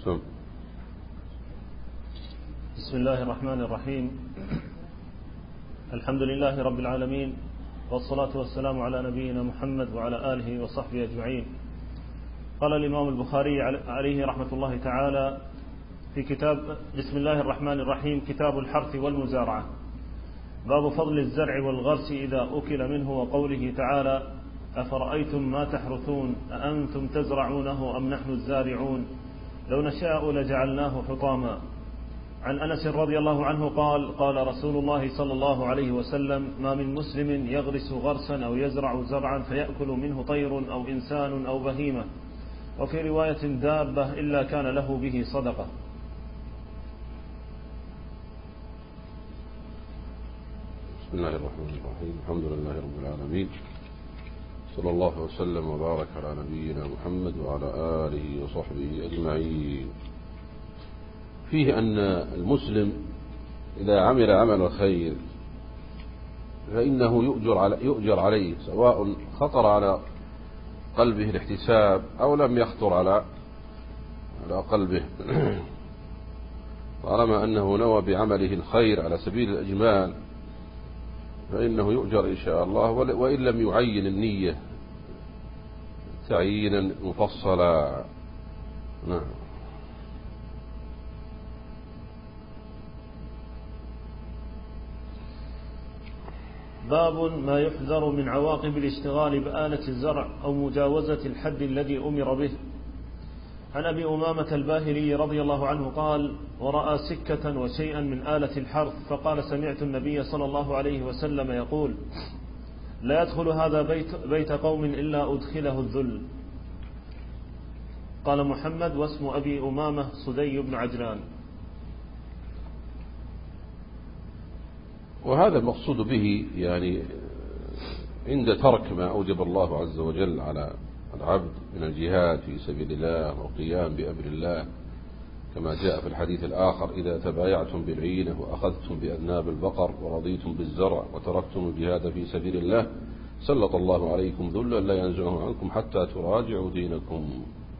بسم الله الرحمن الرحيم. الحمد لله رب العالمين، والصلاة والسلام على نبينا محمد وعلى آله وصحبه أجمعين. قال الإمام البخاري عليه رحمة الله تعالى في كتاب بسم الله الرحمن الرحيم: كتاب الحرث والمزارعة. باب فضل الزرع والغرس إذا أكل منه، وقوله تعالى: أفرأيتم ما تحرثون أأنتم تزرعونه أم نحن الزارعون لو نشاء لجعلناه حطاما. عن أنس رضي الله عنه قال: قال رسول الله صلى الله عليه وسلم: ما من مسلم يغرس غرسا أو يزرع زرعا فيأكل منه طير أو إنسان أو بهيمة، وفي رواية دابة، إلا كان له به صدقة. بسم الله الرحمن الرحيم. الحمد لله رب العالمين، صلى الله وسلم وبارك على نبينا محمد وعلى آله وصحبه أجمعين. فيه أن المسلم إذا عمل عمل الخير فإنه يؤجر عليه، سواء خطر على قلبه الاحتساب أو لم يخطر على قلبه، طالما أنه نوى بعمله الخير على سبيل الإجمال فإنه يؤجر إن شاء الله، وإن لم يعين النية تعيينا مفصلا. نعم. باب ما يحذر من عواقب الاشتغال بآلة الزرع أو مجاوزة الحد الذي أمر به. عن أبي أمامة الباهلي رضي الله عنه قال: ورأى سكة وشيئا من آلة الحرث، فقال: سمعت النبي صلى الله عليه وسلم يقول: لا يدخل هذا بيت قوم إلا أدخله الذل. قال محمد: واسم أبي أمامة صدي بن عجلان. وهذا المقصود به يعني عند ترك ما أوجب الله عز وجل على العبد من الجهاد في سبيل الله والقيام بأمر الله، كما جاء في الحديث الآخر: إذا تبايعتم بالعينة وأخذتم بأذناب البقر ورضيتم بالزرع وتركتم الجهاد في سبيل الله سلط الله عليكم ذلا لا ينزعه عنكم حتى تراجعوا دينكم.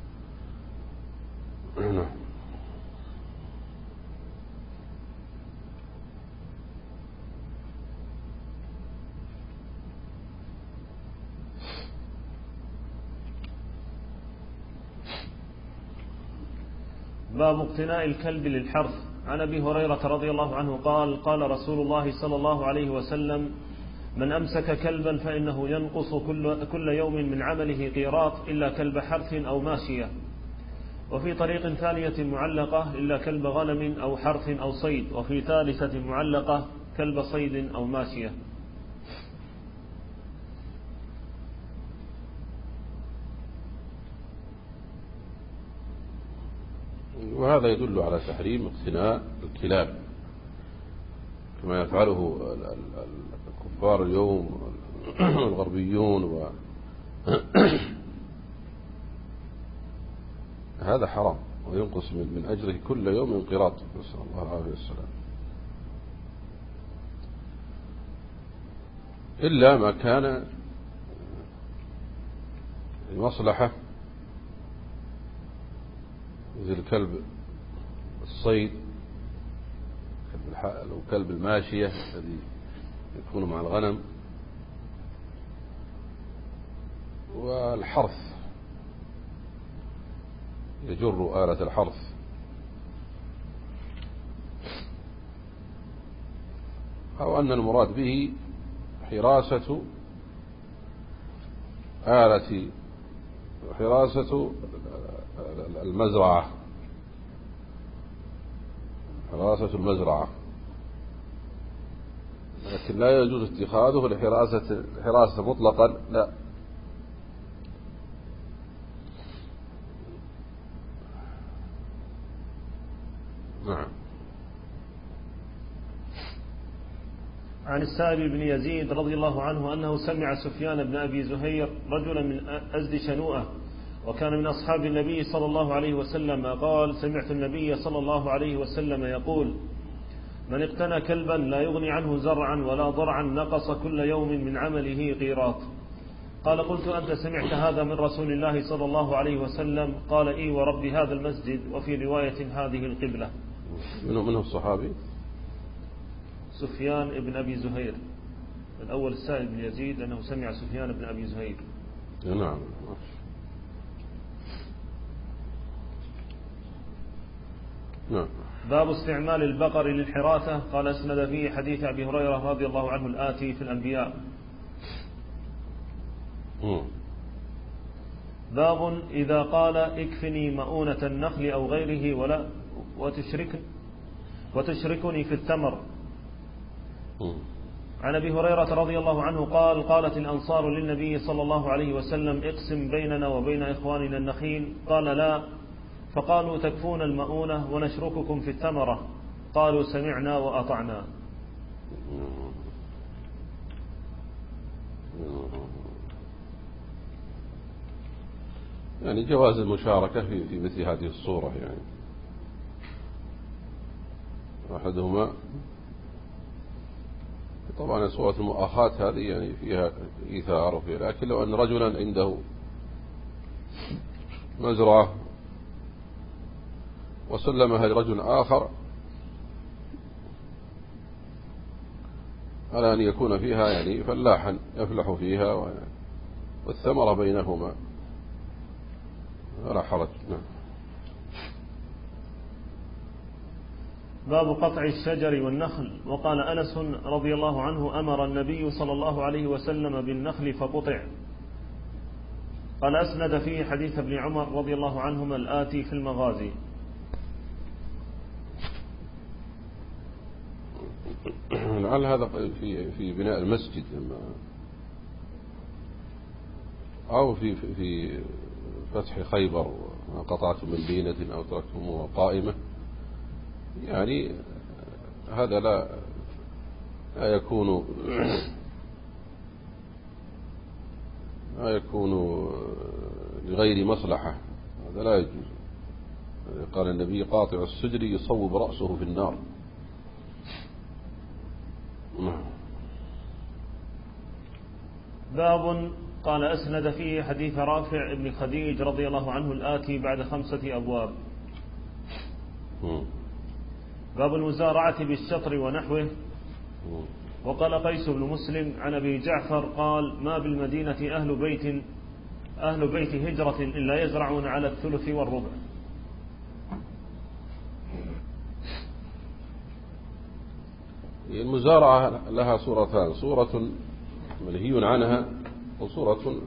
باب اقتناء الكلب للحرث. عن أبي هريرة رضي الله عنه قال: قال رسول الله صلى الله عليه وسلم: من أمسك كلبا فإنه ينقص كل يوم من عمله قيراط، إلا كلب حرث أو ماشية. وفي طريق ثانية معلقة: إلا كلب غنم أو حرث أو صيد. وفي ثالثة معلقة: كلب صيد أو ماشية. وهذا يدل على تحريم اقتناء الكلاب كما يفعله الكفار اليوم الغربيون هذا حرام، وينقص من أجره كل يوم قيراط، نسأل الله العافية والسلام، إلا ما كان المصلحة، مثل كلب الصيد أو كلب الماشية الذي يكون مع الغنم، والحرث يجر آلة الحرث. أو أن المراد به حراسة المزرعة، حراسة المزرعة، لكن لا يجوز اتخاذه لحراسة مطلقا، لا. نعم. عن السائب بن يزيد رضي الله عنه أنه سمع سفيان بن أبي زهير رجلا من أزد شنوءة، وكان من أصحاب النبي صلى الله عليه وسلم، قال: سمعت النبي صلى الله عليه وسلم يقول: من اقتنى كلبا لا يغني عنه زرعا ولا ضرعا نقص كل يوم من عمله قيراط. قال قلت أنت سمعت هذا من رسول الله صلى الله عليه وسلم؟ قال إي ورب هذا المسجد، وفي رواية هذه القبلة. منه الصحابي؟ سفيان بن أبي زهير. الأول السائل بن يزيد أنه سمع سفيان بن أبي زهير. نعم. نعم. باب استعمال البقر للحراثة. قال اسند فيه حديث أبي هريرة رضي الله عنه الآتي في الأنبياء. باب إذا قال اكفني مؤونة النخل أو غيره ولا وتشركني في التمر. عن أبي هريرة رضي الله عنه قال قالت الأنصار للنبي صلى الله عليه وسلم اقسم بيننا وبين إخواننا النخيل. قال لا. فقالوا تكفون المؤونة ونشرككم في التمرة. قالوا سمعنا وأطعنا. يعني جواز المشاركة في مثل هذه الصورة. يعني أحدهما طبعا صورة المؤاخاة هذه يعني فيها إيثار وفيها، لكن لو أن رجلا عنده مزرعة وسلمها لرجل آخر على أن يكون فيها يعني فلاحا يفلح فيها والثمرة بينهما ولا حرج. نعم. باب قطع الشجر والنخل. وقال أنس رضي الله عنه أمر النبي صلى الله عليه وسلم بالنخل فقطع. قال أسند فيه حديث ابن عمر رضي الله عنهما الآتي في المغازي. لعل هذا في بناء المسجد أو في فتح خيبر، قطعتم من بينة أو تركتموها قائمة. يعني هذا لا يكون لغير مصلحة، هذا لا يجوز. قال النبي قاطع السجر يصوب رأسه في النار. باب قال أسند فيه حديث رافع بن خديج رضي الله عنه الآتي بعد 5 أبواب. باب المزارعة بالشطر ونحوه. وقال قيس بن مسلم عن أبي جعفر قال ما بالمدينة أهل بيت هجرة إلا يزرعون على الثلث والربع. المزارعة لها صورتان، صورة منهي عنها وصورة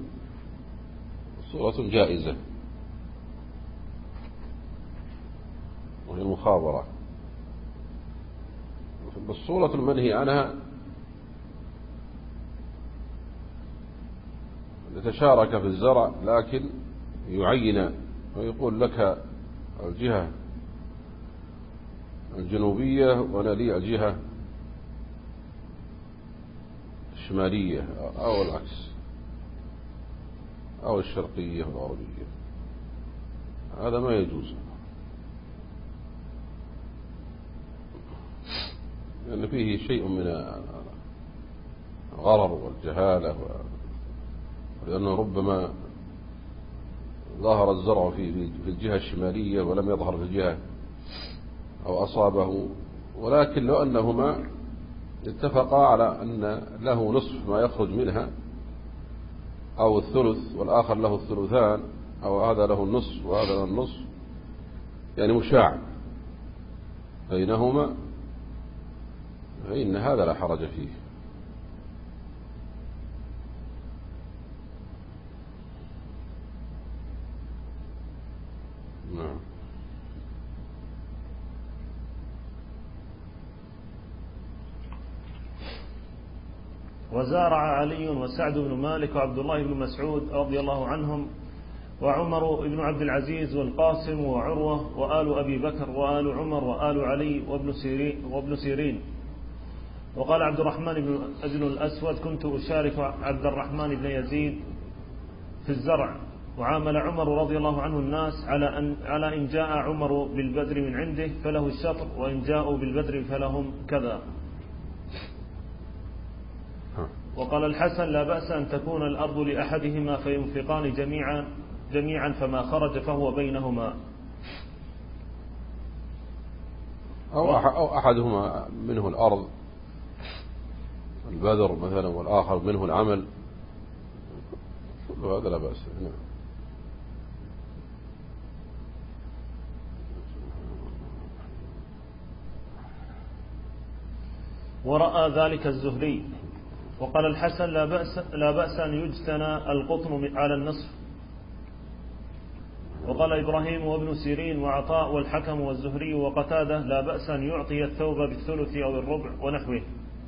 جائزة، وهي المخابرة. بالصورة المنهي عنها نتشارك في الزرع، لكن يعين ويقول لك الجهة الجنوبية وأنا لي الجهة الشمالية أو العكس أو الشرقية والغربية. هذا ما يجوز، لأن فيه شيء من الغرر والجهالة، لأنه ربما ظهر الزرع في الجهة الشمالية ولم يظهر في الجهة أو أصابه، ولكن لو أنهما اتفقا على أن له نصف ما يخرج منها أو الثلث والآخر له الثلثان، أو هذا له النصف وهذا له النصف، يعني مشاع بينهما، فإن هذا لا حرج فيه. نعم. وزارع علي وسعد بن مالك وعبد الله بن مسعود رضي الله عنهم وعمر بن عبد العزيز والقاسم وعروة وآل أبي بكر وآل عمر وآل علي وابن سيرين. وقال عبد الرحمن بن الأسود كنت أشارك عبد الرحمن بن يزيد في الزرع، وعامل عمر رضي الله عنه الناس على إن جاء عمر بالبدر من عنده فله الشطر، وإن جاءوا بالبدر فلهم كذا. وقال الحسن لا بأس أن تكون الأرض لأحدهما فينفقان جميعا فما خرج فهو بينهما. أو أحدهما منه الأرض البذر مثلا والآخر منه العمل، كل هذا لا بأس. ورأى ذلك الزهري. وقال الحسن لا بأس أن يجتنى القطن على النصف. وقال إبراهيم وابن سيرين وعطاء والحكم والزهري وقتادة لا بأس أن يعطي الثوب بالثلث أو الربع ونحوه.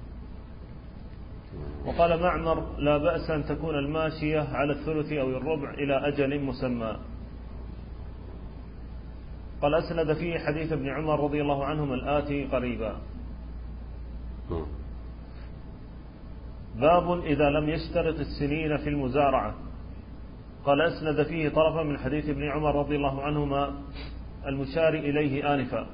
وقال معمر لا بأس أن تكون الماشية على الثلث أو الربع إلى أجل مسمى. قال أسند فيه حديث ابن عمر رضي الله عنهما الآتي قريبا. باب إذا لم يشترط السنين في المزارعة. قال أسند فيه طرفا من حديث ابن عمر رضي الله عنهما المشار إليه آنفا.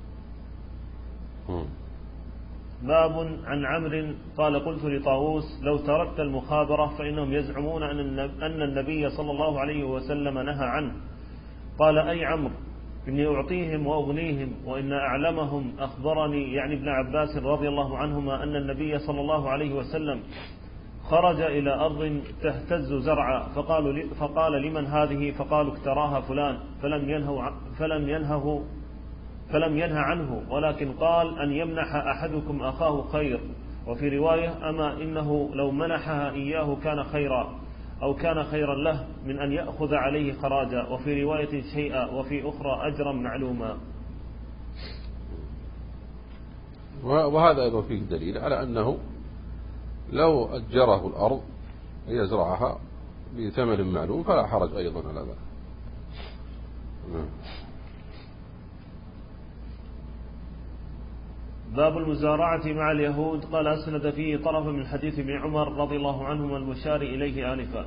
باب عن عمرو قال قلت لطاووس لو تركت المخابرة فإنهم يزعمون أن النبي صلى الله عليه وسلم نهى عنه. قال أي عمرو إني أعطيهم وأغنيهم، وإن أعلمهم أخبرني يعني ابن عباس رضي الله عنهما أن النبي صلى الله عليه وسلم خرج إلى أرض تهتز زرعا فقال لمن هذه؟ فقالوا اكتراها فلان، فلم ينه عنه، ولكن قال أن يمنح أحدكم أخاه خير. وفي رواية أما إنه لو منحها إياه كان خيرا أو كان خيرا له من أن يأخذ عليه خراجا، وفي رواية شيئا، وفي أخرى أجرا معلوما. وهذا أيضا فيه دليل على أنه لو أجره الأرض يزرعها بثمن معلوم فلا حرج أيضا على ذلك. باب المزارعة مع اليهود. قال أسند فيه طرف من حديث ابن عمر رضي الله عنهما المشار إليه آنفا.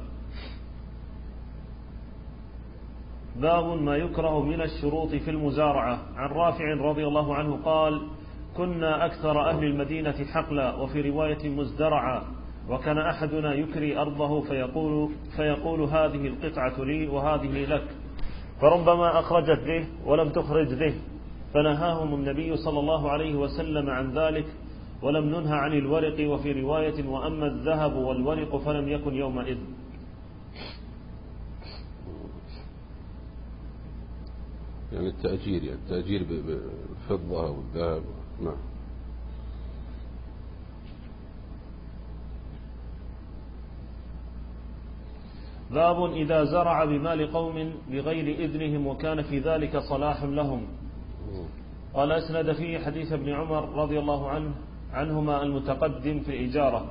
باب ما يكره من الشروط في المزارعة. عن رافع رضي الله عنه قال كنا أكثر أهل المدينة حقلا، وفي رواية مزدرعا، وكان أحدنا يكري أرضه فيقول هذه القطعة لي وهذه لك، فربما أخرجت به ولم تخرج به، فنهاهم النبي صلى الله عليه وسلم عن ذلك، ولم ننهى عن الورق، وفي رواية وأما الذهب والورق فلم يكن يومئذ. يعني التأجير بالفضة والذهب. نعم. باب إذا زرع بمال قوم بغير إذنهم وكان في ذلك صلاح لهم. قال أسند فيه حديث ابن عمر رضي الله عنهما المتقدم في الإجارة.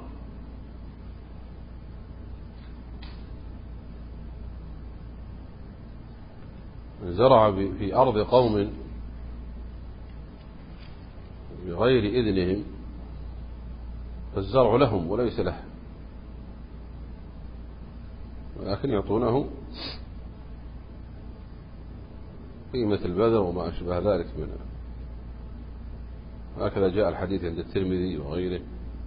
زرع في أرض قوم بغير إذنهم فالزرع لهم وليس له، ولكن يعطونه قيمة البذر وما أشبه ذلك منه. هكذا جاء الحديث عند الترمذي وغيره.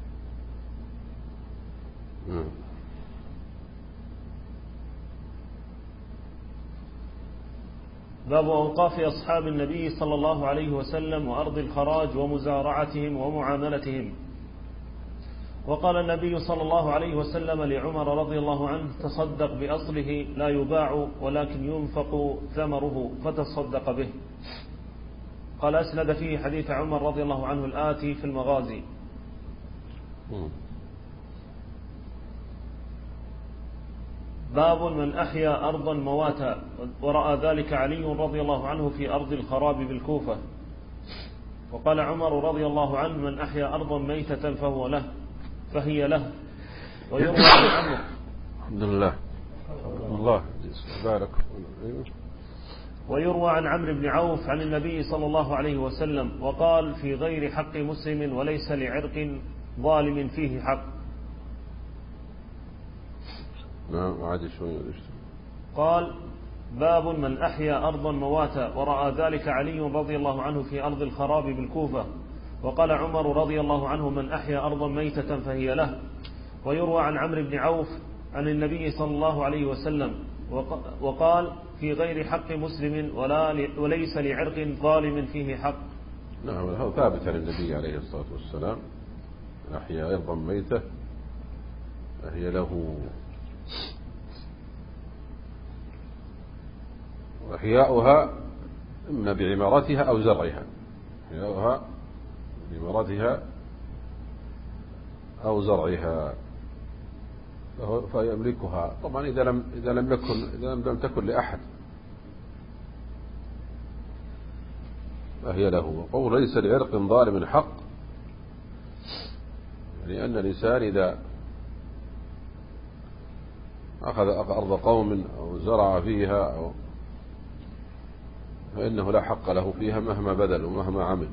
باب أوقاف أصحاب النبي صلى الله عليه وسلم وأرض الخراج ومزارعتهم ومعاملتهم. وقال النبي صلى الله عليه وسلم لعمر رضي الله عنه تصدق بأصله لا يباع ولكن ينفق ثمره فتصدق به. قال أسند فيه حديث عمر رضي الله عنه الآتي في المغازي. باب من أحيا أرضا مواتا. ورأى ذلك علي رضي الله عنه في أرض الخراب بالكوفة. وقال عمر رضي الله عنه من أحيا أرضا ميتة فهي له. ويروى عن عمرو الحمد لله الله بارك. ويروى عن عمرو بن عوف عن النبي صلى الله عليه وسلم وقال في غير حق مسلم وليس لعرق ظالم فيه حق. نعم عادي شوي. قال باب من أحيا أرضا مواتا. ورأى ذلك علي رضي الله عنه في أرض الخراب بالكوفة. وقال عمر رضي الله عنه من أحيا أرضا ميتة فهي له. ويروى عن عمرو بن عوف عن النبي صلى الله عليه وسلم وقال في غير حق مسلم وليس لعرق ظالم فيه حق. نعم، هذا ثابت عن النبي عليه الصلاة والسلام: أحيا أرضا ميتة فهي له، وإحياؤها إما بعمارتها أو زرعها، إحياؤها بعمارتها أو زرعها فيملكها. طبعا إذا لم تكن لأحد فهي له. وقول ليس لعرق ظالم حق، لأن الإنسان إذا أخذ أرض قوم أو زرع فيها فإنه لا حق له فيها مهما بذل ومهما عمل.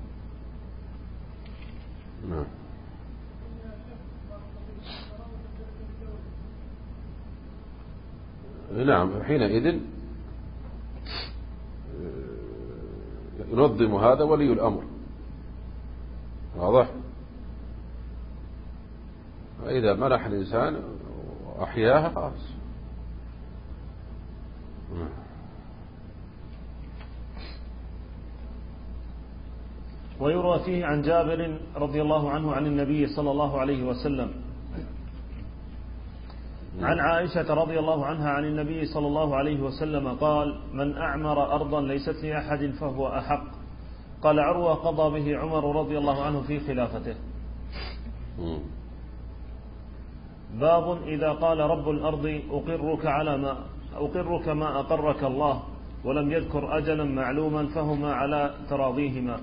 نعم، حينئذ ينظم هذا ولي الأمر، واضح؟ فإذا منح الإنسان وأحياها خلاص. ويروى فيه عن جابر رضي الله عنه عن النبي صلى الله عليه وسلم عن عائشة رضي الله عنها عن النبي صلى الله عليه وسلم قال: من أعمر أرضا ليست لأحد فهو أحق. قال عروة: قضى به عمر رضي الله عنه في خلافته. باب إذا قال رب الأرض أقرك ما أقرك الله ولم يذكر أجلا معلوما فهما على تراضيهما.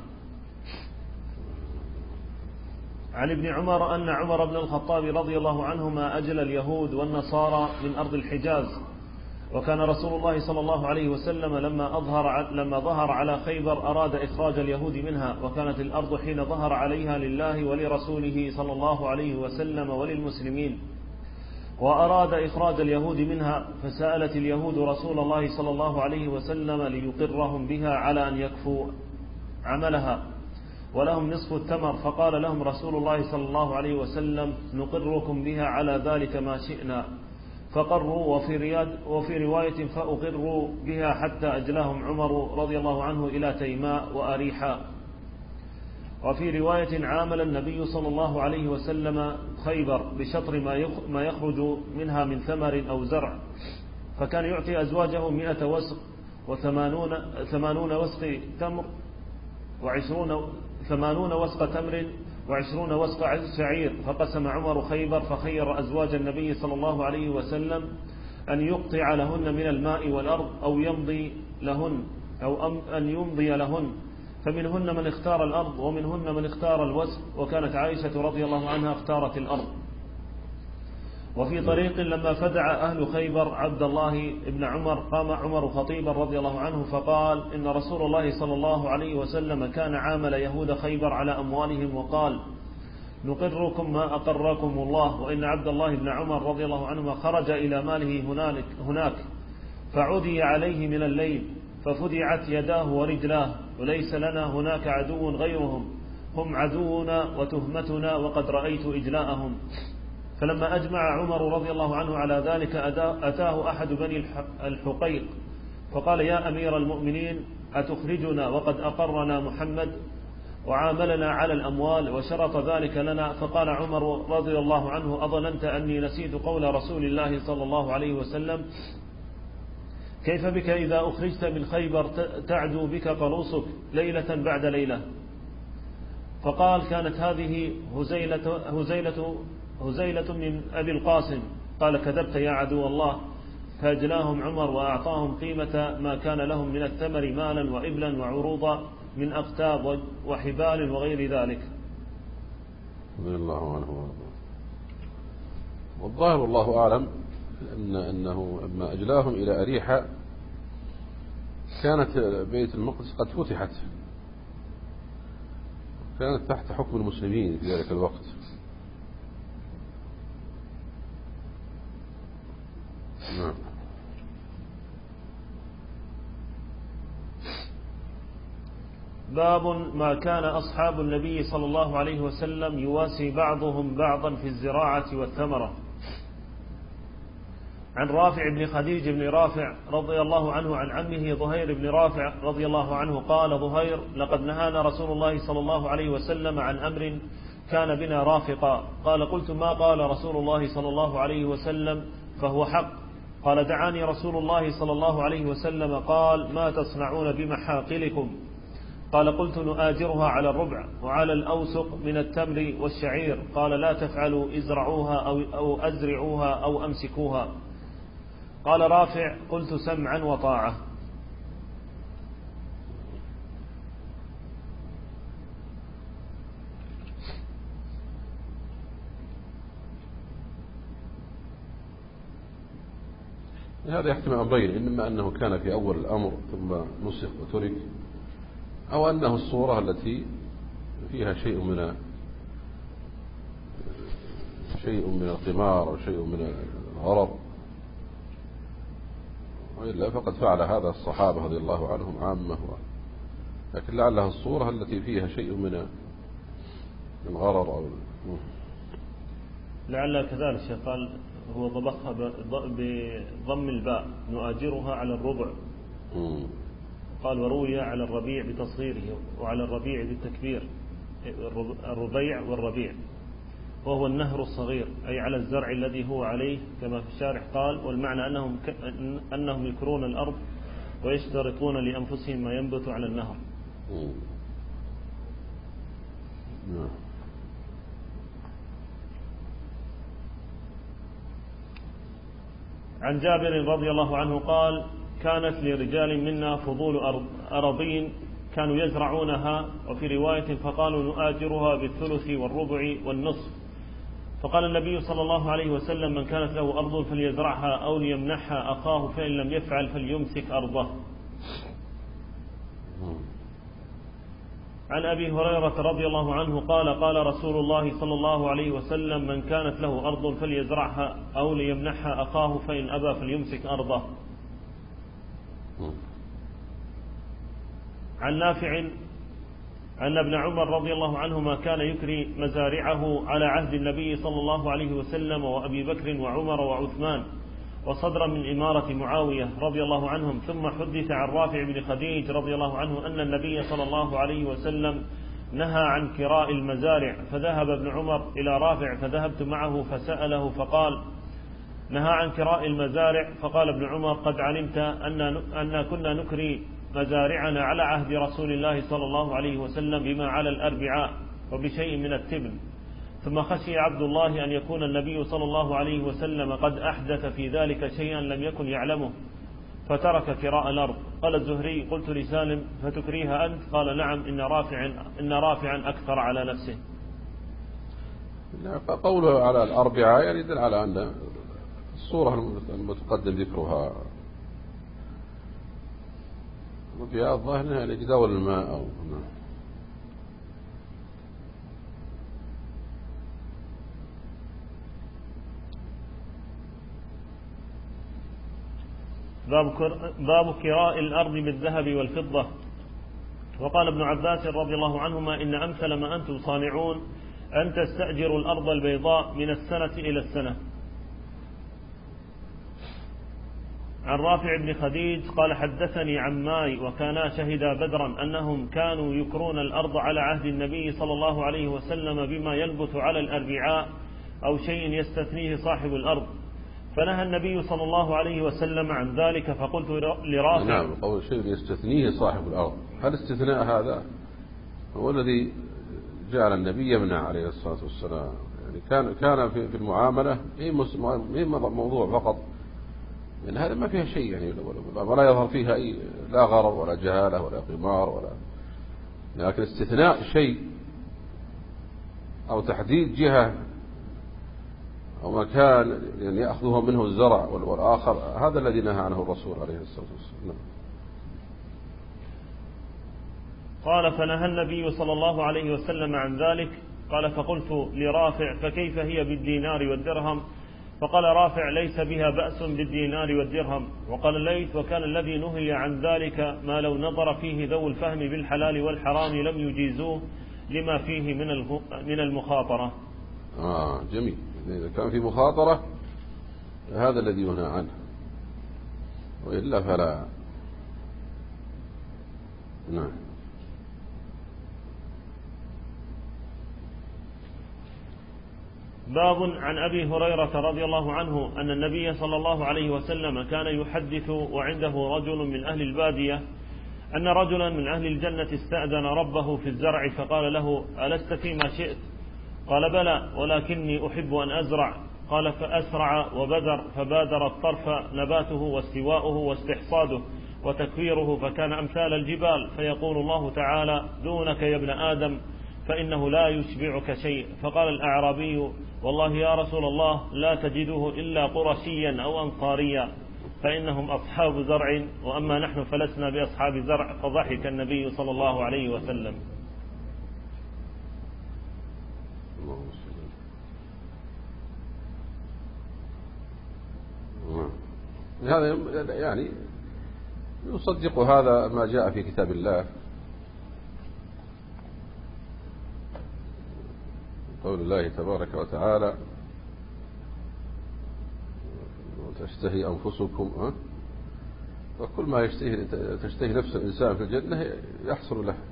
عن ابن عمر أن عمر بن الخطاب رضي الله عنهما أجل اليهود والنصارى من أرض الحجاز، وكان رسول الله صلى الله عليه وسلم لما ظهر على خيبر أراد إخراج اليهود منها، وكانت الأرض حين ظهر عليها لله ولرسوله صلى الله عليه وسلم وللمسلمين، وأراد إخراج اليهود منها، فسألت اليهود رسول الله صلى الله عليه وسلم ليقرهم بها على أن يكفوا عملها ولهم نصف التمر، فقال لهم رسول الله صلى الله عليه وسلم: نقركم بها على ذلك ما شئنا، فقروا. وفي رواية: فأقروا بها حتى أجلاهم عمر رضي الله عنه إلى تيماء وأريحا. وفي رواية: عامل النبي صلى الله عليه وسلم خيبر بشطر ما يخرج منها من ثمر أو زرع، فكان يعطي أزواجه 100 وسق و80 وسق تمر ثمانون وسق تمر و20 وسق شعير. فقسم عمر خيبر فخير أزواج النبي صلى الله عليه وسلم أن يقطع لهن من الماء والأرض أو أن يمضي لهن، فمنهن من اختار الأرض ومنهن من اختار الوسق، وكانت عائشة رضي الله عنها اختارت الأرض. وفي طريق لما فدع أهل خيبر عبد الله بن عمر قام عمر خطيبا رضي الله عنه فقال: إن رسول الله صلى الله عليه وسلم كان عامل يهود خيبر على أموالهم، وقال: نقركم ما أقركم الله. وإن عبد الله بن عمر رضي الله عنهما خرج إلى ماله هناك فعدي عليه من الليل ففدعت يداه ورجلاه، وليس لنا هناك عدو غيرهم، هم عدونا وتهمتنا وقد رأيت إجلاءهم. فلما أجمع عمر رضي الله عنه على ذلك أتاه أحد بني الحقيق فقال: يا أمير المؤمنين، أتخرجنا وقد أقرنا محمد وعاملنا على الأموال وشرط ذلك لنا؟ فقال عمر رضي الله عنه: أظننت أني نسيت قول رسول الله صلى الله عليه وسلم: كيف بك إذا أخرجت من خيبر تعدو بك طلوسك ليلة بعد ليلة؟ فقال: كانت هذه هزيلة من أبي القاسم. قال: كذبت يا عدو الله. فأجلاهم عمر وأعطاهم قيمة ما كان لهم من الثمر مالا وإبلا وعروضا من أقتاب وحبال وغير ذلك. رضي الله عنه وارضاه. والظاهر والله أعلم أنه لما أجلاهم إلى أريحة كانت بيت المقدس قد فتحت، كانت تحت حكم المسلمين في ذلك الوقت. نعم. باب ما كان أصحاب النبي صلى الله عليه وسلم يواسي بعضهم بعضا في الزراعة والثمرة. عن رافع بن خديج بن رافع رضي الله عنه عن عمه ظهير بن رافع رضي الله عنه قال ظهير: لقد نهانا رسول الله صلى الله عليه وسلم عن أمر كان بنا رافقا. قال: قلت: ما قال رسول الله صلى الله عليه وسلم فهو حق. قال: دعاني رسول الله صلى الله عليه وسلم قال: ما تصنعون بمحاقلكم؟ قال: قلت: نؤاجرها على الربع وعلى الأوسق من التمر والشعير. قال: لا تفعلوا، ازرعوها أو أزرعوها أو أمسكوها. قال رافع: قلت: سمعا وطاعة. هذا يحتمل أمرين: إما أنه كان في أول الأمر ثم نسخ وترك، أو أنه الصورة التي فيها شيء من القمار أو شيء من الغرر، وإلا فقد فعل هذا الصحابة رضي الله عنهم عامة، لكن لعلها الصورة التي فيها شيء من الغرر أو لعل كذلك. قال هو ضبطها بضم الباء: نؤاجرها على الربع. قال: وروي على الربيع بتصغيره وعلى الربيع بالتكبير، الربيع والربيع، وهو النهر الصغير، أي على الزرع الذي هو عليه، كما في الشارح قال: والمعنى أنهم يكرون الأرض ويشترطون لأنفسهم ما ينبت على النهر. عن جابر رضي الله عنه قال: كانت لرجال منا فضول أراضين كانوا يزرعونها، وفي رواية فقالوا: نؤاجرها بالثلث والربع والنصف. فقال النبي صلى الله عليه وسلم: من كانت له أرض فليزرعها أو ليمنحها أخاه، فإن لم يفعل فليمسك أرضه. عن أبي هريرة رضي الله عنه قال: قال رسول الله صلى الله عليه وسلم: من كانت له أرض فليزرعها أو ليمنحها أخاه، فإن أبى فليمسك أرضه. عن نافع أن ابن عمر رضي الله عنهما كان يكري مزارعه على عهد النبي صلى الله عليه وسلم وأبي بكر وعمر وعثمان، وصدرا من إمارة معاوية رضي الله عنهم. ثم حدث عن رافع بن خديج رضي الله عنه أن النبي صلى الله عليه وسلم نهى عن كراء المزارع، فذهب ابن عمر إلى رافع فذهبت معه فسأله فقال: نهى عن كراء المزارع. فقال ابن عمر: قد علمت أن كنا نكري مزارعنا على عهد رسول الله صلى الله عليه وسلم بما على الأربعاء وبشيء من التبن. ثم خشي عبد الله أن يكون النبي صلى الله عليه وسلم قد أحدث في ذلك شيئا لم يكن يعلمه، فترك كراء الأرض. قال الزهري: قلت لسالم: فتكريها أنت؟ قال: نعم، إن رافعا أكثر على نفسه. قوله على الأربعاء يعني يدل على أن الصورة المتقدم ذكرها وفيها الظاهر أنها لجدول الماء أو باب كراء الأرض بالذهب والفضة. وقال ابن عباس رضي الله عنهما: إن أمثل ما أنتم صانعون أن تستأجروا الأرض البيضاء من السنة إلى السنة. عن رافع بن خديج قال: حدثني عماي وكانا شهدا بدرا أنهم كانوا يكرون الأرض على عهد النبي صلى الله عليه وسلم بما ينبت على الأربعاء أو شيء يستثنيه صاحب الأرض، فنهى النبي صلى الله عليه وسلم عن ذلك. فقلت لرافع: نعم، قول شيء يستثنيه صاحب الأرض، هل استثناء هذا هو الذي جعل النبي يمنع عليه الصلاة والسلام؟ يعني كان في المعاملة هي موضوع فقط، لأن هذا ما فيها شيء يعني، ولا يظهر فيها لا غرر ولا جهالة ولا قمار لكن استثناء شيء أو تحديد جهة أو مكان يعني يأخذه منه الزرع والآخر، هذا الذي نهى عنه الرسول عليه الصلاة والسلام. قال: فنهى النبي صلى الله عليه وسلم عن ذلك. قال: فقلت لرافع: فكيف هي بالدينار والدرهم؟ فقال رافع: ليس بها بأس بالدينار والدرهم. وقال الليث: وكان الذي نهي عن ذلك ما لو نظر فيه ذو الفهم بالحلال والحرام لم يجيزوه لما فيه من المخاطرة. جميل. إذا كان في مخاطرة هذا الذي ينهى عنه، وإلا فلا. نعم. باب عن أبي هريرة رضي الله عنه أن النبي صلى الله عليه وسلم كان يحدث وعنده رجل من أهل البادية أن رجلا من أهل الجنة استأذن ربه في الزرع فقال له: ألست فيما شئت؟ قال: بلى، ولكني أحب أن أزرع. قال: فأسرع وبذر، فبادر الطرف نباته واستواؤه واستحصاده وتكويره، فكان أمثال الجبال. فيقول الله تعالى: دونك يا ابن آدم، فإنه لا يشبعك شيء. فقال الأعرابي: والله يا رسول الله لا تجده إلا قرشيا أو أنصاريا، فإنهم أصحاب زرع، وأما نحن فلسنا بأصحاب زرع. فضحك النبي صلى الله عليه وسلم. هذا يعني يصدق هذا ما جاء في كتاب الله، قول الله تبارك وتعالى: وتشتهي أنفسكم، وكل ما تشتهي نفس الإنسان في الجنة يحصل له.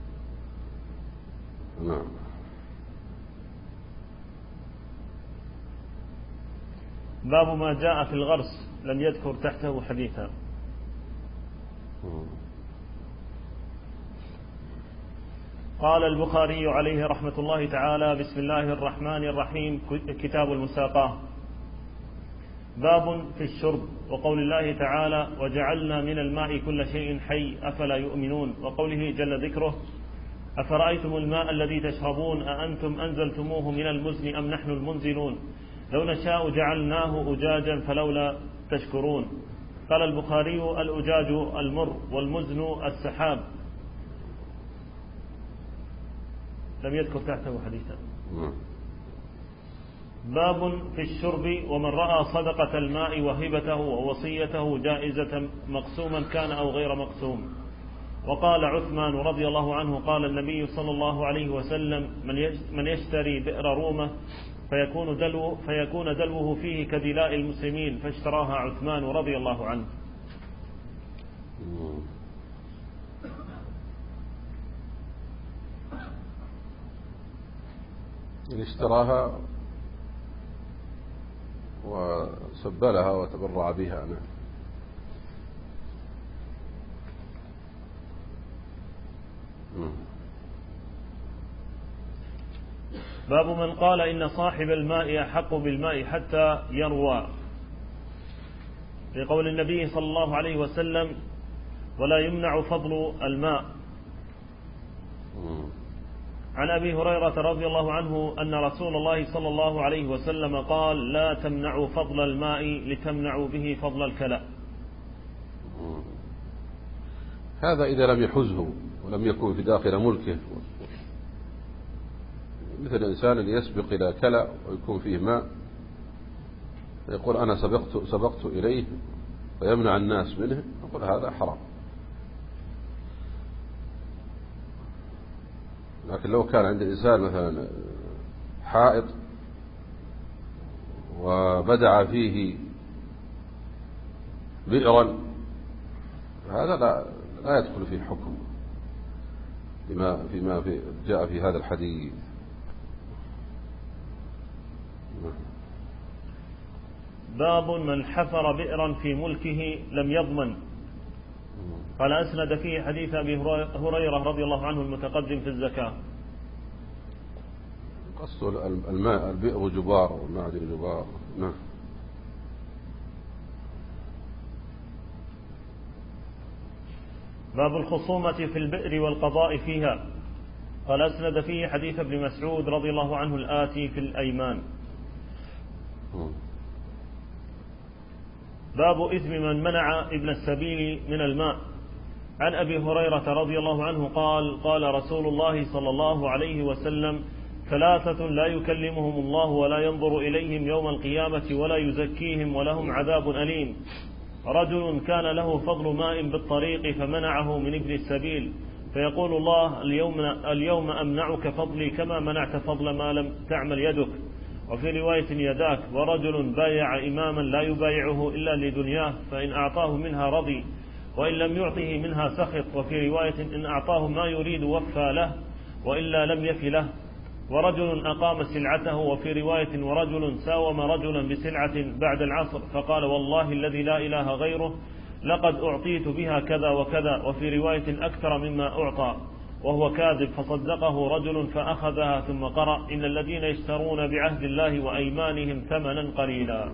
نعم. باب ما جاء في الغرس، لم يذكر تحته حديثا. قال البخاري عليه رحمة الله تعالى: بسم الله الرحمن الرحيم. كتاب المساقاة. باب في الشرب، وقول الله تعالى: وجعلنا من الماء كل شيء حي أفلا يؤمنون، وقوله جل ذكره: أفرأيتم الماء الذي تشربون أأنتم أنزلتموه من المزن أم نحن المنزلون، لو نشاء جعلناه أجاجا فلولا تشكرون. قال البخاري: الأجاج المر، والمزن السحاب. لم يذكر تحته حديثا. باب في الشرب، ومن رأى صدقة الماء وهبته ووصيته جائزة مقسوما كان أو غير مقسوم. وقال عثمان رضي الله عنه: قال النبي صلى الله عليه وسلم: من يشتري بئر رومة فيكون دلوه فيه كدلاء المسلمين، فاشتراها عثمان رضي الله عنه. اشتراها وسبلها وتبرع بها. باب من قال إن صاحب الماء أحق بالماء حتى يروى، لقول النبي صلى الله عليه وسلم: ولا يمنع فضل الماء. عن أبي هريرة رضي الله عنه أن رسول الله صلى الله عليه وسلم قال: لا تمنعوا فضل الماء لتمنعوا به فضل الكلى. هذا إذا لم يحزه ولم يكن في داخل ملكه، مثل الإنسان اللي يسبق إلى كلى ويكون فيه ماء فيقول: أنا سبقت إليه، ويمنع الناس منه، يقول هذا حرام. لكن لو كان عند الإنسان مثلا حائط وبدع فيه بئرا، هذا لا يدخل فيه الحكم فيما جاء في هذا الحديث. باب من حفر بئرا في ملكه لم يضمن. قال: أسند فيه حديث أبي هريرة رضي الله عنه المتقدم في الزكاة. قصد الماء البئر جبار والمعدن جبار. نعم. باب الخصومة في البئر والقضاء فيها. قال: أسند فيه حديث ابن مسعود رضي الله عنه الآتي في الأيمان. باب إثم من منع ابن السبيل من الماء. عن أبي هريرة رضي الله عنه قال: قال رسول الله صلى الله عليه وسلم: ثلاثة لا يكلمهم الله ولا ينظر إليهم يوم القيامة ولا يزكيهم ولهم عذاب أليم. رجل كان له فضل ماء بالطريق فمنعه من ابن السبيل، فيقول الله اليوم أمنعك فضلي كما منعت فضل ما لم تعمل يدك. وفي رواية يداك. ورجل بايع إماما لا يبايعه إلا لدنياه، فإن أعطاه منها رضي وإن لم يعطه منها سخط. وفي رواية إن أعطاه ما يريد وفى له وإلا لم يف له. ورجل أقام سلعته. وفي رواية ورجل ساوم رجلا بسلعة بعد العصر فقال والله الذي لا إله غيره لقد أعطيت بها كذا وكذا، وفي رواية أكثر مما أعطى، وهو كاذب، فصدقه رجل فأخذها ثم قرأ إن الذين يشترون بعهد الله وأيمانهم ثمنا قليلا.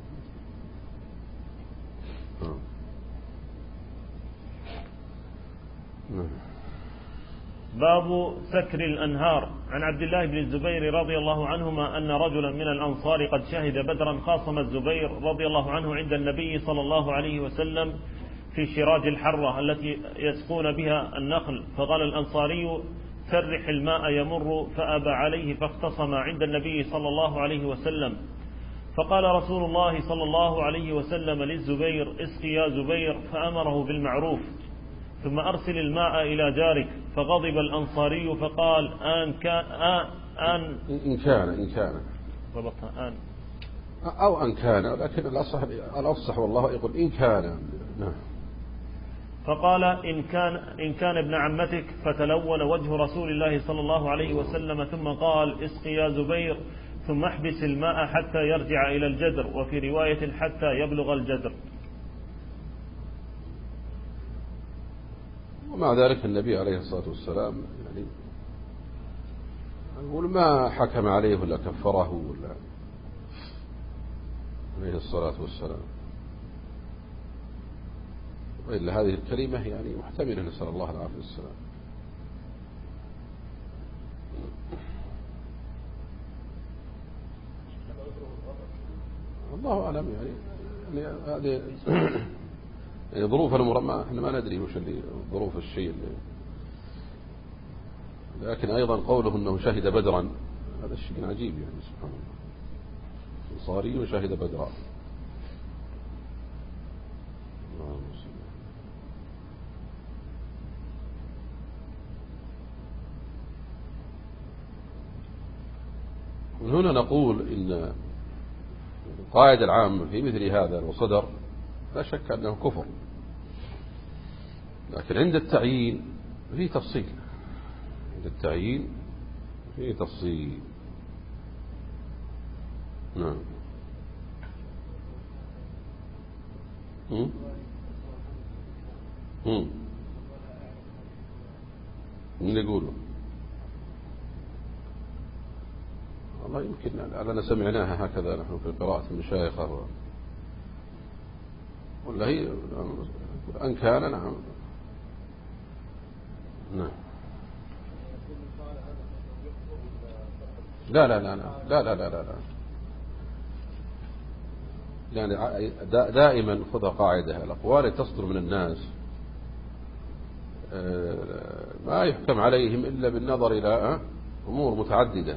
باب سكر الأنهار. عن عبد الله بن الزبير رضي الله عنهما أن رجلا من الأنصار قد شهد بدرا خاصم الزبير رضي الله عنه عند النبي صلى الله عليه وسلم في شراج الحرة التي يسقون بها النخل، فقال الأنصاري سرح الماء يمر، فأبى عليه فاختصم عند النبي صلى الله عليه وسلم. فقال رسول الله صلى الله عليه وسلم للزبير اسقي يا زبير، فأمره بالمعروف، ثم أرسل الماء إلى جارك. فغضب الأنصاري فقال إن كان أو أن كان، لكن الأفصح والله يقول إن كان. فقال إن كان ابن عمتك، فتلون وجه رسول الله صلى الله عليه وسلم، ثم قال اسقي يا زبير، ثم احبس الماء حتى يرجع إلى الجدر، وفي رواية حتى يبلغ الجدر. ومع ذلك النبي عليه الصلاة والسلام يعني يقول ما حكم عليه ولا كفره ولا عليه الصلاة والسلام، وإلا هذه الكلمة يعني محتملة، نسأل الله العافية والسلام. الله أعلم يعني هذه يعني ظروف الأمور احنا ما ندري وش اللي ظروف الشيء اللي، لكن أيضا قوله أنه شهد بدرا هذا الشيء عجيب يعني سبحان الله، أنصاري وشهد بدرا. من هنا نقول إن القاعدة العامة في مثل هذا وصدر لا شك أنه كفر، لكن عند التعيين فيه تفصيل، عند التعيين فيه تفصيل. نعم. من يقوله والله يمكن أننا سمعناها هكذا نحن في قراءة المشايخ، ولا هي أن كان. نعم نعم. لا لا لا لا لا لا لا لا يعني دائما خذها قاعدة، الأقوال تصدر من الناس ما يحكم عليهم إلا بالنظر إلى أمور متعددة،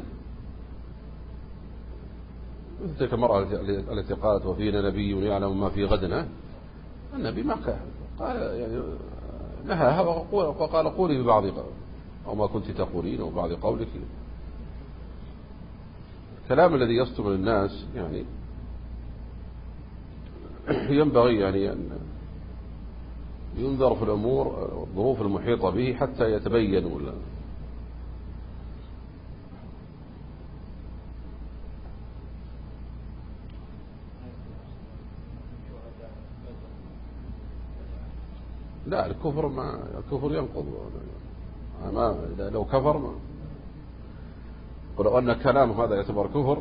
مثل تلك المرأة التي قالت وفينا نبي يعلم ما في غدنا. النبي ما قال يعني نهاها وقال قولي ببعض أو ما كنت تقولين أو بعض قولك. الكلام الذي يصدر من الناس يعني ينبغي يعني أن ينظر في الأمور الظروف المحيطة به حتى يتبين. ولا لا الكفر ينقض، لو كفر ولو أن كلامه هذا يعتبر كفر،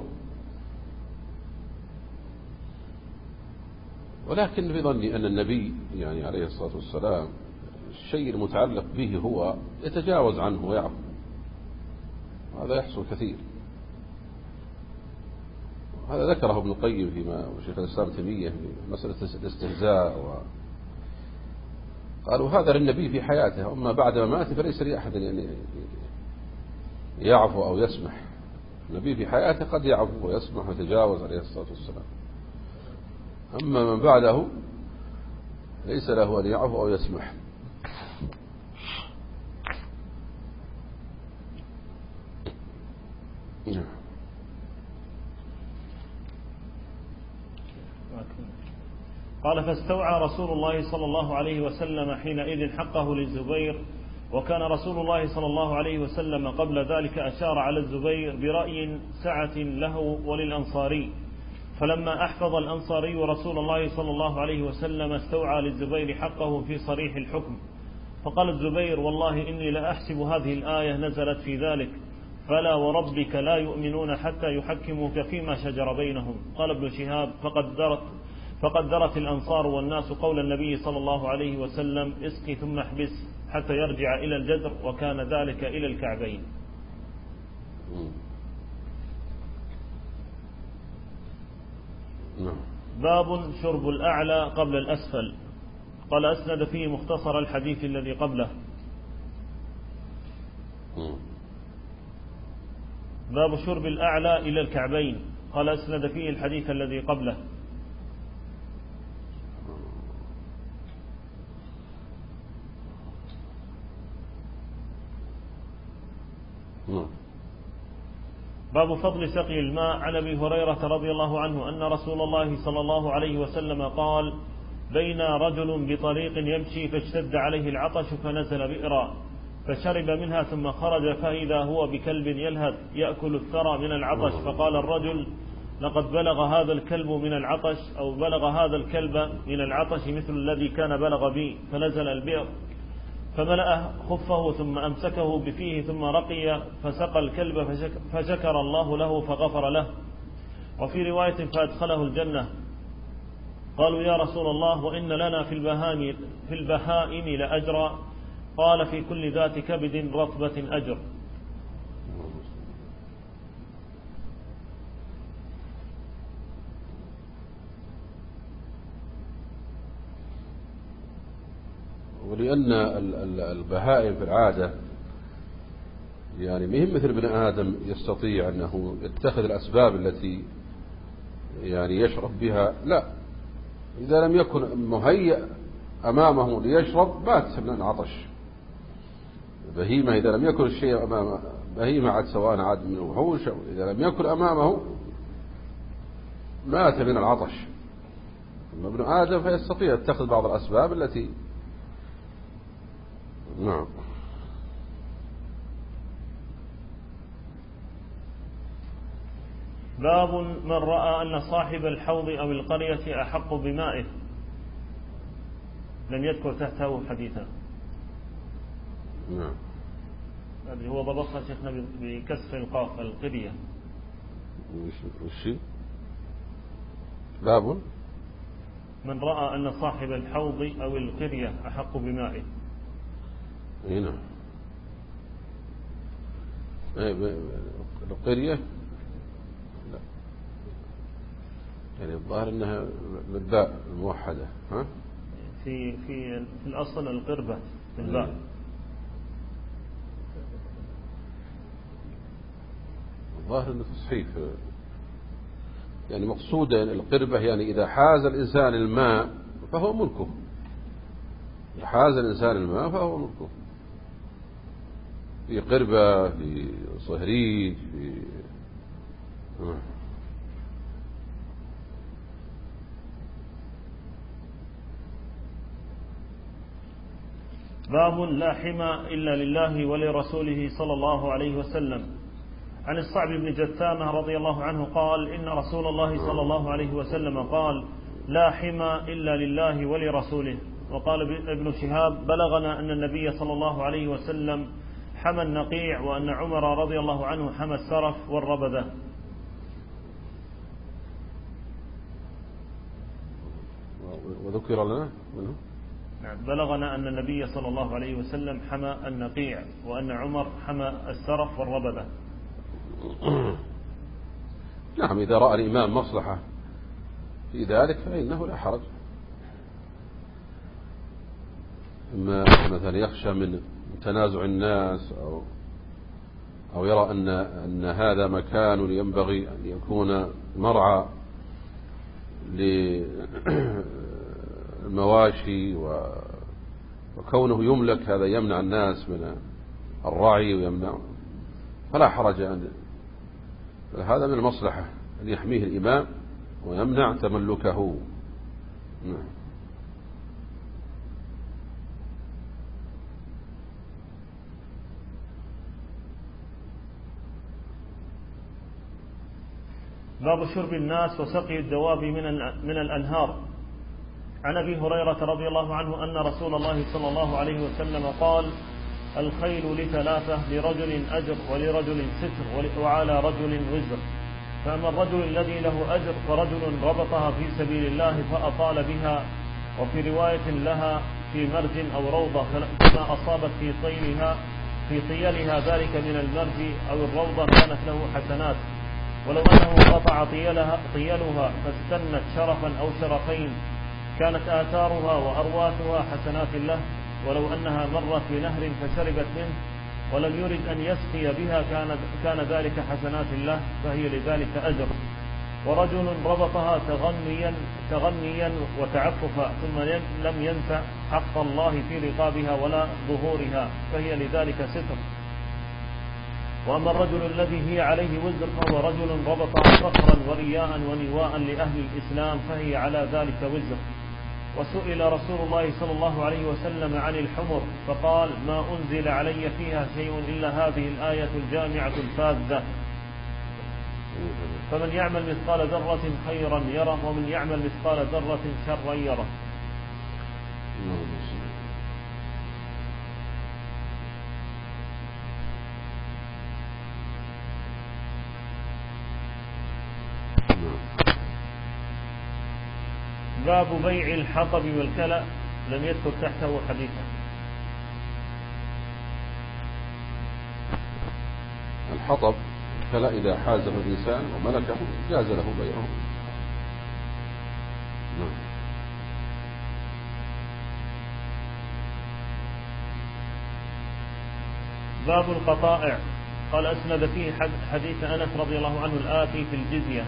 ولكن في ظني أن النبي يعني عليه الصلاة والسلام الشيء المتعلق به هو يتجاوز عنه ويعفو، هذا يحصل كثير. هذا ذكره ابن القيم فيما وشيخ الإسلام تيمية في مسألة الاستهزاء، قالوا هذا للنبي في حياته، أما بعد ما مات فليس لأحد يعني يعفو أو يسمح النبي في حياته قد يعفو ويسمح ويتجاوز عليه الصلاة والسلام، أما من بعده ليس له أن يعفو أو يسمح. قال فاستوعى رسول الله صلى الله عليه وسلم حينئذ حقه للزبير، وكان رسول الله صلى الله عليه وسلم قبل ذلك أشار على الزبير برأي سعة له وللأنصاري، فلما أحفظ الأنصاري رسول الله صلى الله عليه وسلم استوعى للزبير حقه في صريح الحكم، فقال الزبير والله إني لأحسب هذه الآية نزلت في ذلك، فلا وربك لا يؤمنون حتى يحكموك فيما شجر بينهم. قال ابن شهاب فقد درت الأنصار والناس قول النبي صلى الله عليه وسلم اسقي ثم احبس حتى يرجع إلى الجدر، وكان ذلك إلى الكعبين. باب شرب الأعلى قبل الأسفل. قال أسند فيه مختصر الحديث الذي قبله. باب شرب الأعلى إلى الكعبين. قال أسند فيه الحديث الذي قبله. باب فضل سقي الماء. عن أبي هريرة رضي الله عنه أن رسول الله صلى الله عليه وسلم قال بين رجل بطريق يمشي فاشتد عليه العطش فنزل بئرا فشرب منها ثم خرج فإذا هو بكلب يلهث يأكل الثرى من العطش، فقال الرجل لقد بلغ هذا الكلب من العطش أو بلغ هذا الكلب من العطش مثل الذي كان بلغ بي، فنزل البئر فملأ خفه ثم أمسكه بفيه ثم رقي فسقى الكلب فشكر الله له فغفر له. وفي رواية فأدخله الجنة. قالوا يا رسول الله وإن لنا في البهائم لأجرا؟ قال في كل ذات كبد رطبة أجر. ولأن البهائم في العادة يعني مهم مثل ابن آدم يستطيع أنه يتخذ الأسباب التي يعني يشرب بها، لا، إذا لم يكن مهيأ أمامه ليشرب مات من العطش. بهيمة إذا لم يكن الشيء أمامه، بهيمة عاد سواء عاد من وحوش، إذا لم يكن أمامه مات من العطش. أما ابن آدم فيستطيع يتخذ بعض الأسباب التي نعم. باب من رأى أن صاحب الحوض أو القرية أحق بمائه. لم يذكر تحته حديثا. نعم. هذا هو ضبطها شيخنا بكسر القاف القرية. وش باب من رأى أن صاحب الحوض أو القرية أحق بمائه. هنا القرية لا، يعني الظاهر أنها بالباء الموحدة. ها في الأصل القربة بالباء. الظاهر أنه تصحيف، يعني مقصودة القربة يعني إذا حاز الإنسان الماء فهو ملكه، إذا حاز الإنسان الماء فهو ملكه، في قربة، في صهريج، في باب لا حمى إلا لله ولرسوله صلى الله عليه وسلم. عن الصعب بن جثامة رضي الله عنه قال إن رسول الله صلى الله عليه وسلم قال لا حمى إلا لله ولرسوله. وقال ابن شهاب بلغنا أن النبي صلى الله عليه وسلم حمى النقيع، وأن عمر رضي الله عنه حمى السرف والربذة. وذكر لنا منه بلغنا أن النبي صلى الله عليه وسلم حمى النقيع، وأن عمر حمى السرف والربذة. نعم، إذا رأى الإمام مصلحة في ذلك فإنه لا حرج. إما مثلا يخشى من تنازع الناس أو يرى أن هذا مكان ينبغي أن يكون مرعى للمواشي، وكونه يملك هذا يمنع الناس من الرعي ويمنع، فلا حرج هذا من المصلحة أن يحميه الإمام ويمنع تملكه. باب شرب الناس وسقي الدواب من الأنهار. عن أبي هريرة رضي الله عنه أن رسول الله صلى الله عليه وسلم قال: الخيل لثلاثة، لرجل أجر ولرجل ستر وعلى رجل وزر. فأما الرجل الذي له أجر فرجل ربطها في سبيل الله فأطال بها، وفي رواية لها في مرج أو روضة، فما أصابت في طيلها ذلك من المرج أو الروضة كانت له حسنات، ولو أنه قطع طيلها فاستنت شرفا أو شرفين كانت آثارها وأرواثها حسنات له، ولو أنها مرت بنهر فشربت منه ولم يرد أن يسقي بها كان ذلك حسنات له، فهي لذلك أجر. ورجل ربطها تغنيا وتعففا ثم لم ينفع حق الله في رقابها ولا ظهورها، فهي لذلك ستر. وأما الرجل الذي هي عليه وزر فهو رجل ربطها فخرا ورياء ونواء لأهل الإسلام، فهي على ذلك وزر. وسئل رسول الله صلى الله عليه وسلم عن الحمر فقال: ما أنزل علي فيها شيء إلا هذه الآية الجامعة الفاذة. فمن يعمل مثقال ذرة خيرا يره، ومن يعمل مثقال ذرة شرا يره. باب بيع الحطب والكلأ، لم يذكر تحته حديثا. الحطب الكلأ إذا حازه الإنسان وملكه جاز له بيعه. باب القطائع. قال: أسند فيه حديث أنس رضي الله عنه الآتي في الجزية.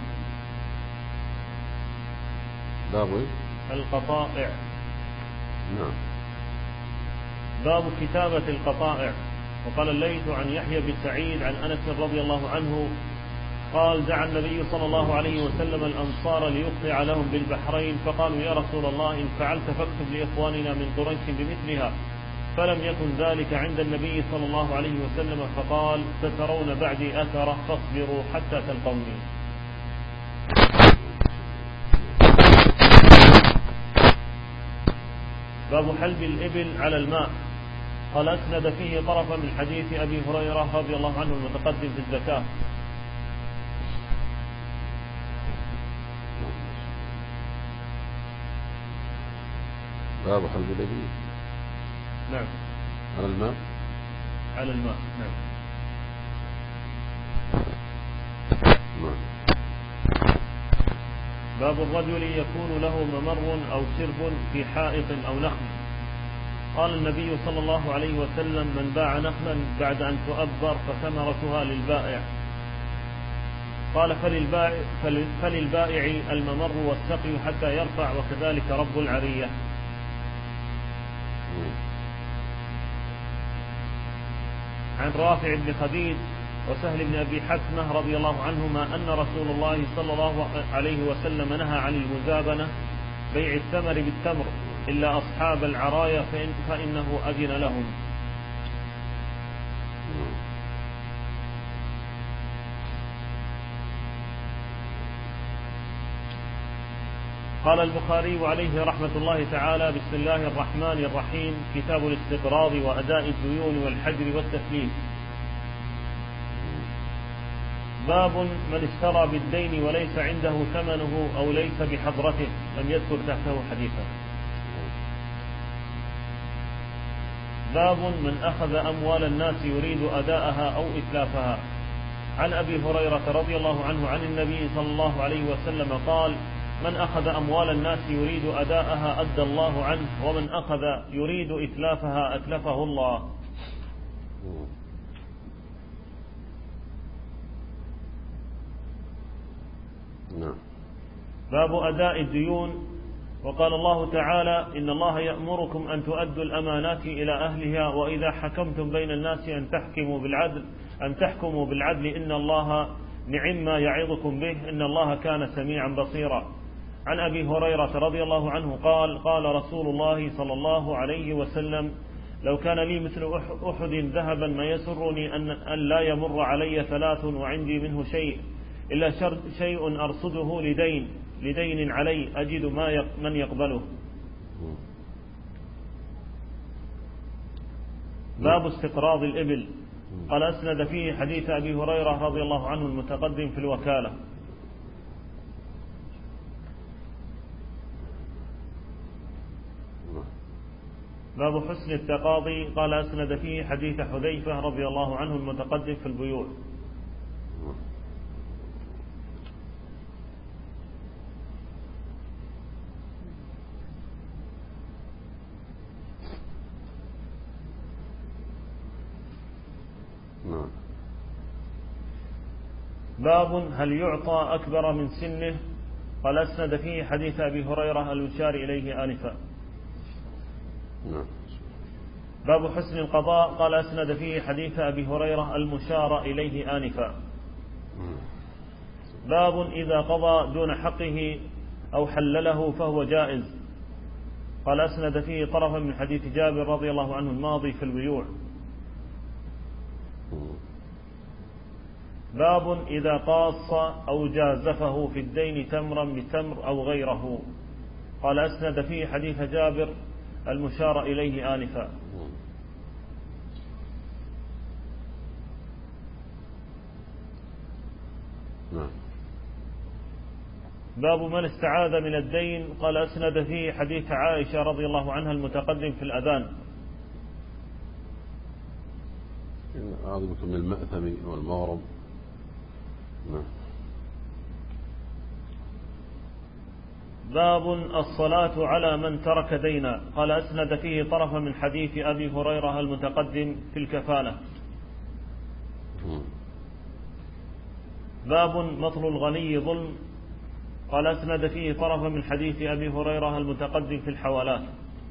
باب القطائع. نعم. باب كتابة القطائع. وقال الليث عن يحيى بن سعيد عن أنس رضي الله عنه قال: دعا النبي صلى الله عليه وسلم الأنصار ليقطع لهم بالبحرين، فقالوا: يا رسول الله إن فعلت فاكتب لإخواننا من قريش بمثلها. فلم يكن ذلك عند النبي صلى الله عليه وسلم، فقال: سترون بعدي أثرة فاصبروا حتى تلقوني. باب حلب الإبل على الماء. قال: أسند فيه طرفا من حديث أبي هريرة رضي الله عنه المتقدم في الزكاة. باب حلب الإبل نعم على الماء. على الماء نعم. باب الرجل يكون له ممر أو سرب في حائط أو نخل. قال النبي صلى الله عليه وسلم: من باع نخلا بعد أن تؤبر فثمرتها للبائع. قال: فللبائع الممر والسقي حتى يرفع، وكذلك رب العرية. عن رافع بن خديج وسهل بن أبي حكمة رضي الله عنهما أن رسول الله صلى الله عليه وسلم نهى عن المزابنة بيع الثمر بالتمر إلا أصحاب العرايا فإنه أذن لهم. قال البخاري عليه رحمة الله تعالى: بسم الله الرحمن الرحيم. كتاب الاستقراض وأداء الديون والحجر والتسليم. باب من اشترى بالدين وليس عنده ثمنه أو ليس بحضرته، لم يذكر تحته حديثا. باب من أخذ أموال الناس يريد أداءها أو إتلافها. عن أبي هريرة رضي الله عنه عن النبي صلى الله عليه وسلم قال: من أخذ أموال الناس يريد أداءها أدى الله عنه، ومن أخذ يريد إتلافها أتلفه الله. نعم. باب أداء الديون. وقال الله تعالى: إن الله يأمركم أن تؤدوا الأمانات إلى أهلها وإذا حكمتم بين الناس أن تحكموا بالعدل إن الله نعم ما يعظكم به إن الله كان سميعا بصيرا. عن أبي هريرة رضي الله عنه قال: قال رسول الله صلى الله عليه وسلم: لو كان لي مثل أحد ذهبا ما يسرني أن لا يمر علي 3 وعندي منه شيء إلا شيء أرصده لدين علي أجد من يقبله. باب استقراض الإبل. قال: أسند فيه حديث أبي هريرة رضي الله عنه المتقدم في الوكالة. باب حسن التقاضي. قال: أسند فيه حديث حذيفة رضي الله عنه المتقدم في البيوع. باب هل يعطى أكبر من سنه. قال: أسند فيه حديث أبي هريرة المشار إليه آنفا. باب حسن القضاء. قال: أسند فيه حديث أبي هريرة المشار إليه آنفا. باب إذا قضى دون حقه أو حلله فهو جائز. قال: أسند فيه طرفا من حديث جابر رضي الله عنه الماضي في البيوع. باب إذا قاص أو جازفه في الدين تمرا بتمر أو غيره. قال: أسند فيه حديث جابر المشار إليه آنفا. باب من استعاذ من الدين. قال: أسند فيه حديث عائشة رضي الله عنها المتقدم في الأذان. أعوذ بك من المأثم والمغرم. باب الصلاة على من ترك دينا. قال: أسند فيه طرفا من حديث أبي هريرة المتقدم في الكفالة. باب مطل الغني ظلم. قال: أسند فيه طرفا من حديث أبي هريرة المتقدم في الحوالات.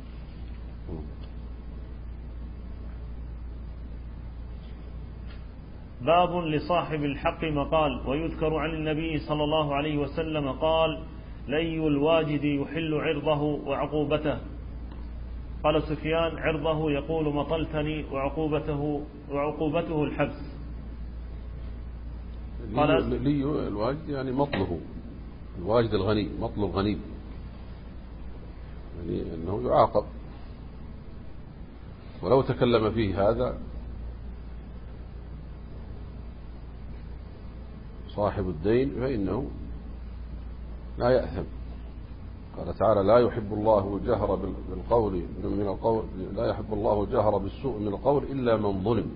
باب لصاحب الحق مقال. ويذكر عن النبي صلى الله عليه وسلم قال: لي الواجد يحل عرضه وعقوبته. قال سفيان: عرضه يقول مطلتني وعقوبته الحبس. قال: لي الواجد يعني مطله، الواجد الغني، مطل الغني يعني أنه يعاقب، ولو تكلم فيه هذا صاحب الدين فإنه لا يأثم. قال تعالى: لا يحب الله الجهر بالقول من القول، لا يحب الله الجهر بالسوء من القول إلا من ظلم.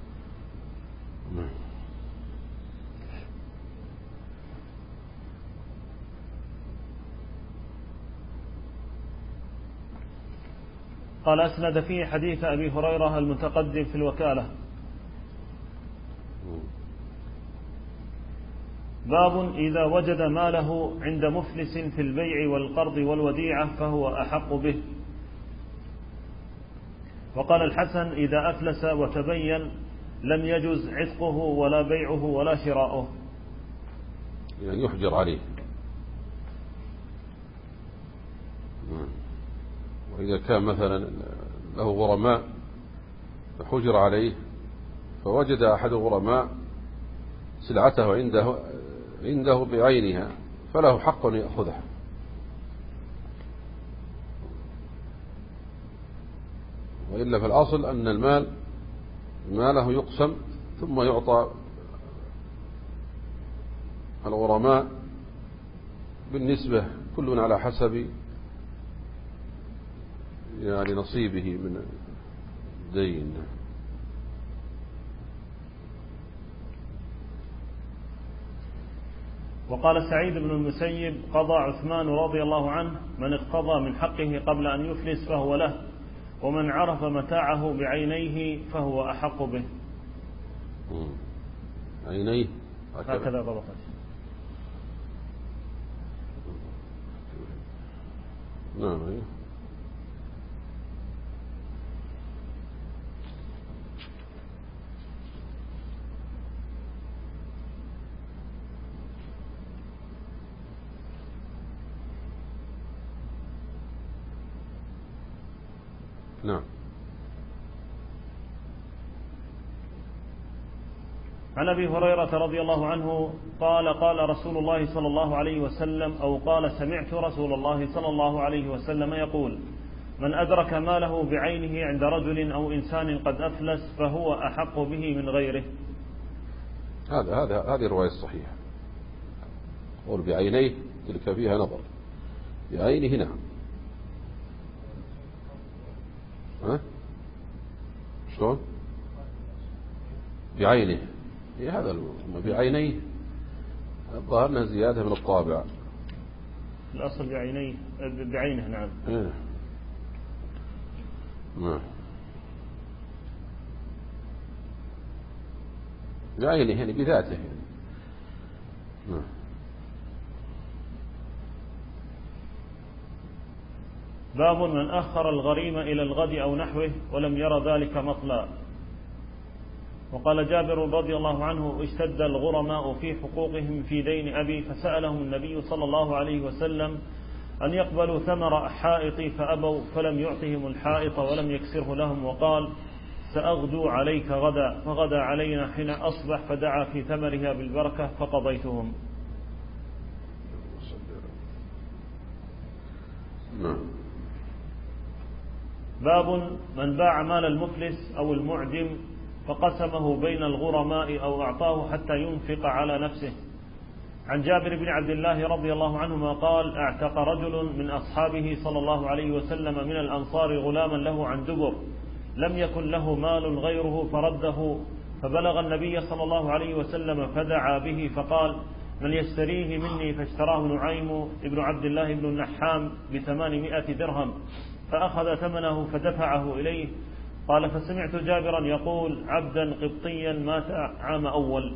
قال: أسند فيه حديث أبي هريرة المتقدم في الوكالة. باب إذا وجد ماله عند مفلس في البيع والقرض والوديعة فهو أحق به. وقال الحسن: إذا أفلس وتبين لم يجز عتقه ولا بيعه ولا شراؤه، يعني يحجر عليه. وإذا كان مثلا له غرماء فحجر عليه، فوجد أحد الغرماء سلعته عنده بعينها فله حق أن يأخذها. وإلا في الأصل أن ماله يقسم ثم يعطى الغرماء بالنسبة كل على حسب يعني نصيبه من الدين. وقال سعيد بن المسيب: قضى عثمان رضي الله عنه: من اقتضى من حقه قبل أن يفلس فهو له، ومن عرف متاعه بعينيه فهو أحق به. عينيه هكذا ضبط. نعم. نعم. عن أبي هريرة رضي الله عنه قال قال رسول الله صلى الله عليه وسلم أو قال سمعت رسول الله صلى الله عليه وسلم يقول: من أدرك ماله بعينه عند رجل أو إنسان قد أفلس فهو أحق به من غيره. هذه الرواية الصحيحة. قول بعينيه تلك فيها نظر، بعينه نعم. شلون؟ بعينه هذا بعينيه الظاهر أنها زيادة من الطابع. الأصل بعينه نعم. نعم بعينه يعني بذاته يعني. نعم. باب من أخر الغريم إلى الغد أو نحوه ولم ير ذلك مطلع. وقال جابر رضي الله عنه: اشتد الغرماء في حقوقهم في دين أبي فسألهم النبي صلى الله عليه وسلم أن يقبلوا ثمر حائطي فأبوا، فلم يعطهم الحائط ولم يكسره لهم، وقال: سأغدو عليك غدا، فغدا علينا حين أصبح فدعا في ثمرها بالبركة فقضيتهم. باب من باع مال المفلس أو المعدم فقسمه بين الغرماء أو أعطاه حتى ينفق على نفسه. عن جابر بن عبد الله رضي الله عنهما قال: اعتق رجل من أصحابه صلى الله عليه وسلم من الأنصار غلاما له عن دبر، لم يكن له مال غيره فرده، فبلغ النبي صلى الله عليه وسلم فدعا به فقال: من يشتريه مني؟ فاشتراه نعيم ابن عبد الله بن النحام ب800 درهم، فأخذ ثمنه فدفعه إليه. قال: فسمعت جابرا يقول: عبدا قبطيا مات عام أول.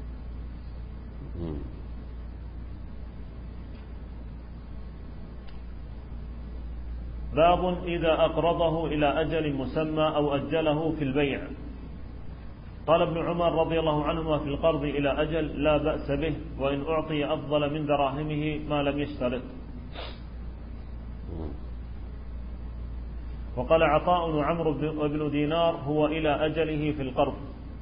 باب إذا أقرضه إلى أجل مسمى أو أجله في البيع. قال ابن عمر رضي الله عنهما: في القرض إلى أجل لا بأس به، وإن أعطي أفضل من دراهمه ما لم يشترط. وقال عطاء عمرو بن دينار: هو إلى أجله في القرض.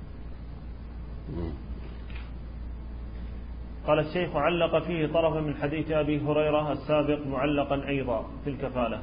قال الشيخ: علق فيه طرفا من حديث أبي هريرة السابق معلقا أيضا في الكفالة.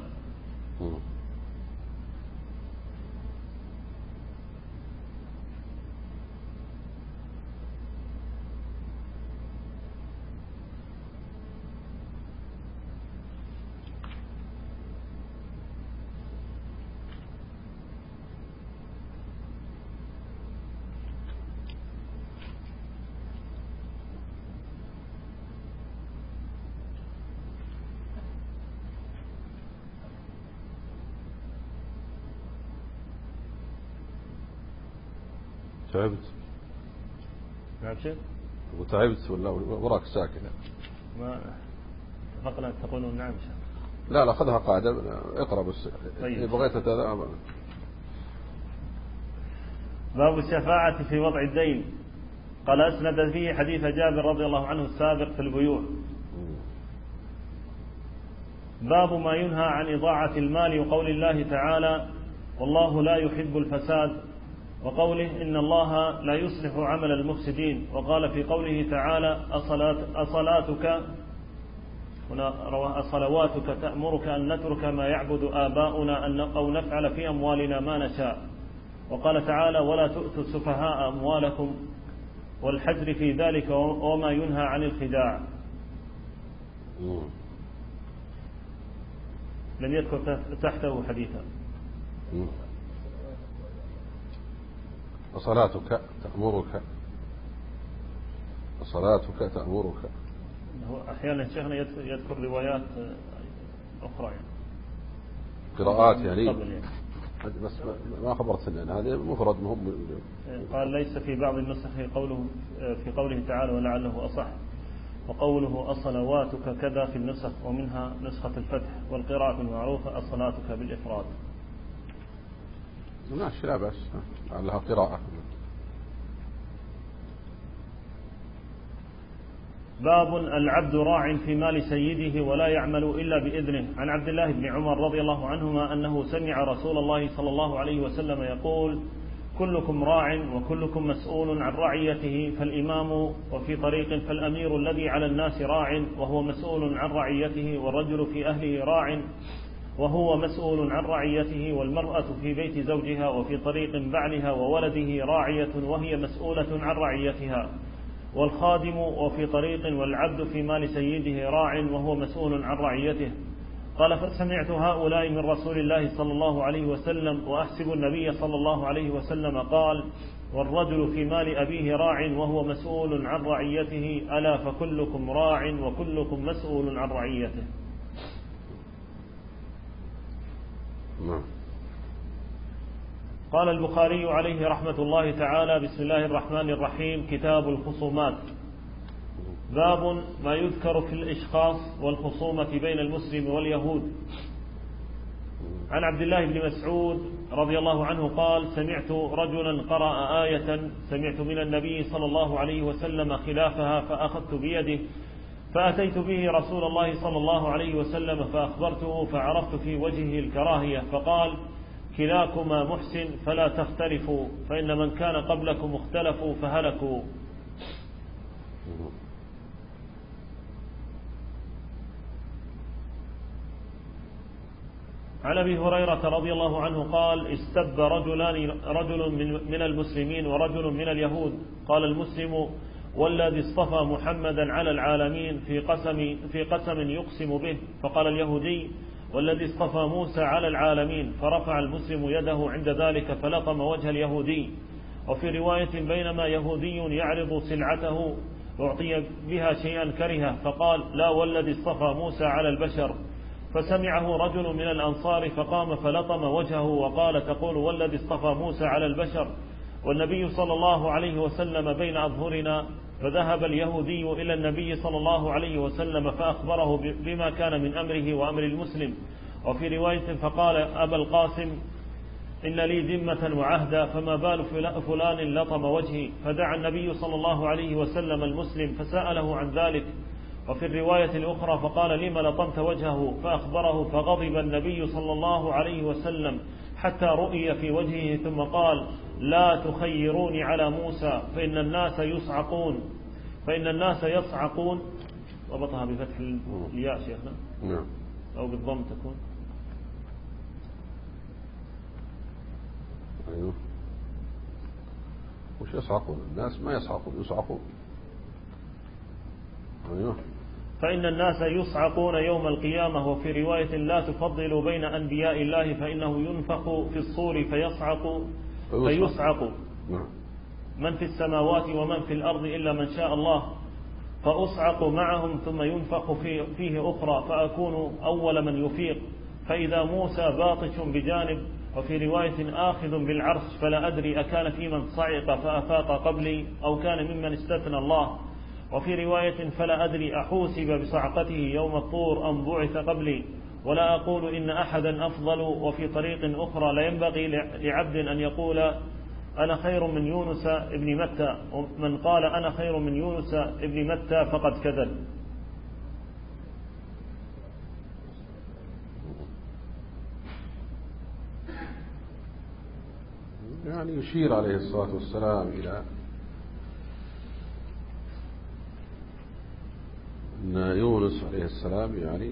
تعبت؟ نعم شيخ؟ وتعبت ولا وراك ساكنة؟ ما اتفقنا تقولون نعم شيخ. لا خذها قاعدة، اقرأ بس. طيب. بغيت باب الشفاعة في وضع الدين. قال: أسند فيه حديث جابر رضي الله عنه السابق في البيوع. باب ما ينهى عن إضاعة المال، وقول الله تعالى: والله لا يحب الفساد، وقوله: إن الله لا يصلح عمل المفسدين. وقال في قوله تعالى: أصلواتك تأمرك أن نترك ما يعبد آباؤنا أو نفعل في أموالنا ما نشاء. وقال تعالى: ولا تؤتوا السفهاء أموالكم، والحجر في ذلك وما ينهى عن الخداع. لم يذكر تحته حديثا. وصلاتك تأمرك. أحيانا شيخنا يذكر روايات أخرى يعني. قراءات يعني. بس ما خبرت لأن هذا مفرد مهم. قال: ليس في بعض النسخ في قوله تعالى ولعله أصح. وقوله أصلواتك كذا في النسخ، ومنها نسخة الفتح، والقراءة المعروفة أصلاتك بالإفراد. ماشي لا بأس لها قراءة. باب العبد راع في مال سيده ولا يعمل إلا بإذنه. عن عبد الله بن عمر رضي الله عنهما أنه سمع رسول الله صلى الله عليه وسلم يقول: كلكم راع وكلكم مسؤول عن رعيته، فالإمام وفي طريق فالأمير الذي على الناس راع وهو مسؤول عن رعيته، والرجل في أهله راع وهو مسؤول عن رعيته، والمرأة في بيت زوجها وفي طريق بعلها وولده راعية وهي مسؤولة عن رعيتها، والخادم وفي طريق، والعبد في مال سيده راع وهو مسؤول عن رعيته. قال: فسمعت هؤلاء من رسول الله صلى الله عليه وسلم، وأحسب النبي صلى الله عليه وسلم قال: والرجل في مال أبيه راع وهو مسؤول عن رعيته، ألا فكلكم راع وكلكم مسؤول عن رعيته. قال البخاري عليه رحمة الله تعالى: بسم الله الرحمن الرحيم. كتاب الخصومات. باب ما يذكر في الإشخاص والخصومة بين المسلم واليهود. عن عبد الله بن مسعود رضي الله عنه قال: سمعت رجلا قرأ آية سمعت من النبي صلى الله عليه وسلم خلافها، فأخذت بيده فأتيت به رسول الله صلى الله عليه وسلم فأخبرته، فعرفت في وجهه الكراهية، فقال: كلاكما محسن فلا تختلفوا، فإن من كان قبلكم اختلفوا فهلكوا. عن أبي هريرة رضي الله عنه قال: استب رجل من المسلمين ورجل من اليهود. قال المسلم: والذي اصطفى محمدا على العالمين، في قسم يقسم به. فقال اليهودي: والذي اصطفى موسى على العالمين. فرفع المسلم يده عند ذلك فلطم وجه اليهودي. وفي رواية: بينما يهودي يعرض سلعته أعطي بها شيئا كرهه، فقال: لا والذي اصطفى موسى على البشر. فسمعه رجل من الأنصار فقام فلطم وجهه وقال: تقول والذي اصطفى موسى على البشر والنبي صلى الله عليه وسلم بين أظهرنا. فذهب اليهودي إلى النبي صلى الله عليه وسلم فأخبره بما كان من أمره وأمر المسلم. وفي رواية: فقال أبا القاسم: إن لي ذمة وعهدا، فما بال فلان لطم وجهي. فدعا النبي صلى الله عليه وسلم المسلم فسأله عن ذلك. وفي الرواية الأخرى: فقال: لما لطمت وجهه؟ فأخبره، فغضب النبي صلى الله عليه وسلم حتى رؤي في وجهه، ثم قال: لا تخيروني على موسى فإن الناس يصعقون. ضبطها بفتح الياء شيخنا أو بالضم تكون. أيوه. وش يصعقون؟ الناس ما يصعقون. أيوه. فإن الناس يصعقون يوم القيامة. وفي رواية: لا تفضلوا بين أنبياء الله فإنه ينفخ في الصور فيصعق من في السماوات ومن في الأرض إلا من شاء الله، فأصعق معهم ثم ينفخ فيه أخرى فأكون أول من يفيق، فإذا موسى باطش بجانب. وفي رواية: آخذ بالعرش، فلا أدري أكان في من صعق فأفاق قبلي أو كان ممن استثنى الله. وفي رواية: فلا أدري أحوسب بصعقته يوم الطور أم بعث قبلي، ولا أقول إن أحدا أفضل. وفي طريق أخرى: لا ينبغي لعبد أن يقول أنا خير من يونس ابن متى، ومن قال أنا خير من يونس ابن متى فقد كذب. يعني يشير عليه الصلاة والسلام إلى أن يونس عليه السلام يعني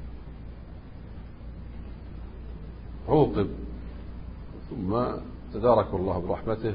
عوقب ثم تداركه الله برحمته،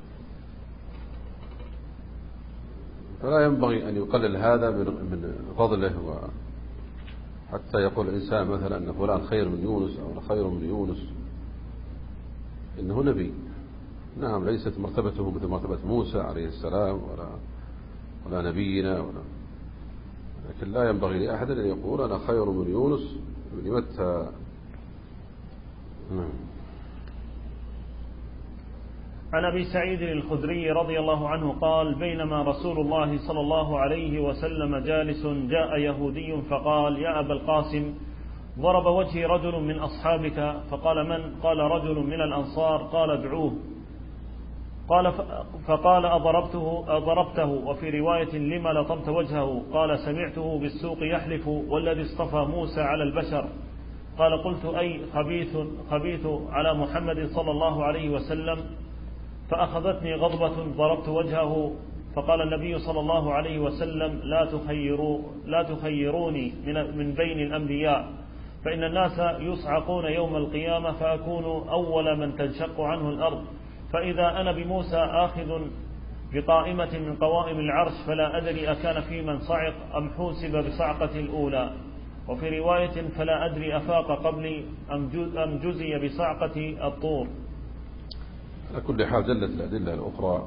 فلا ينبغي أن يقلل هذا من فضله، حتى يقول الإنسان مثلا أن فلان خير من يونس أو أنا خير من يونس. إنه نبي، نعم، ليست مرتبته مثل مرتبة موسى عليه السلام ولا نبينا لكن لا ينبغي لأحد أن يقول أنا خير من يونس بن متى. عن أبي سعيد الخدري رضي الله عنه قال: بينما رسول الله صلى الله عليه وسلم جالس جاء يهودي فقال: يا أبا القاسم، ضرب وجهي رجل من أصحابك. فقال: من؟ قال: رجل من الأنصار. قال: ادعوه. قال فقال: أضربته؟ وفي رواية: لما لطمت وجهه؟ قال: سمعته بالسوق يحلف والذي اصطفى موسى على البشر. قال: قلت: أي خبيث على محمد صلى الله عليه وسلم. فأخذتني غضبة ضربت وجهه. فقال النبي صلى الله عليه وسلم: لا تخيروني من بين الأنبياء، فإن الناس يصعقون يوم القيامة فأكون أول من تنشق عنه الأرض، فإذا أنا بموسى آخذ بقائمة من قوائم العرش فلا أدري أكان في من صعق أم حوسب بصعقة الأولى. وفي رواية: فلا أدري أفاق قبلي أم جزي بصعقة الطور. على كل حال دلت الأدلة الأخرى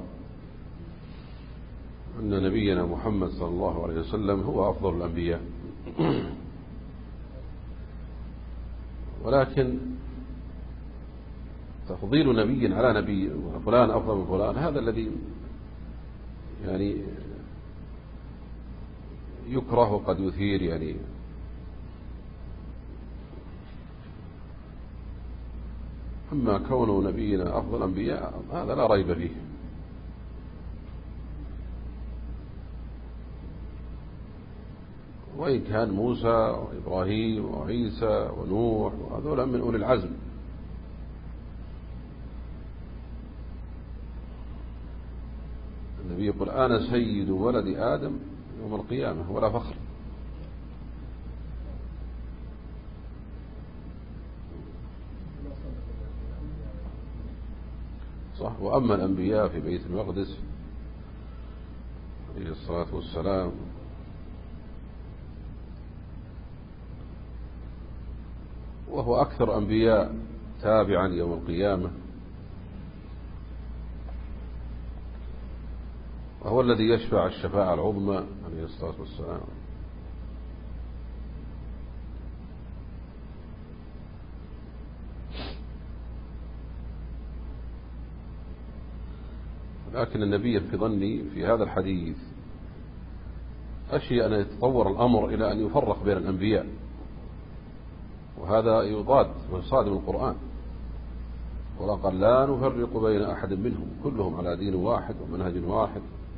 أن نبينا محمد صلى الله عليه وسلم هو أفضل الأنبياء. ولكن تفضيل نبي على نبي وفلان أفضل من فلان هذا الذي يعني يكره وقد يثير يعني أما كون نبينا أفضل الأنبياء هذا لا ريب فيه. وإن كان موسى وإبراهيم وعيسى ونوح وهذول من أولي العزم، النبي يقول: أنا سيد ولد آدم يوم القيامة ولا فخر. صح. وأما الأنبياء في بيت المقدس عليه الصلاة والسلام وهو أكثر أنبياء تابعا يوم القيامة، وهو الذي يشفع الشفاعة العظمى عليه الصلاة والسلام. لكن النبي في ظني في هذا الحديث أشياء أن يتطور الأمر إلى أن يفرق بين الأنبياء، وهذا يضاد ويصادم القرآن. وقال: لا نفرق بين أحد منهم كلهم على دين واحد ومنهج واحد.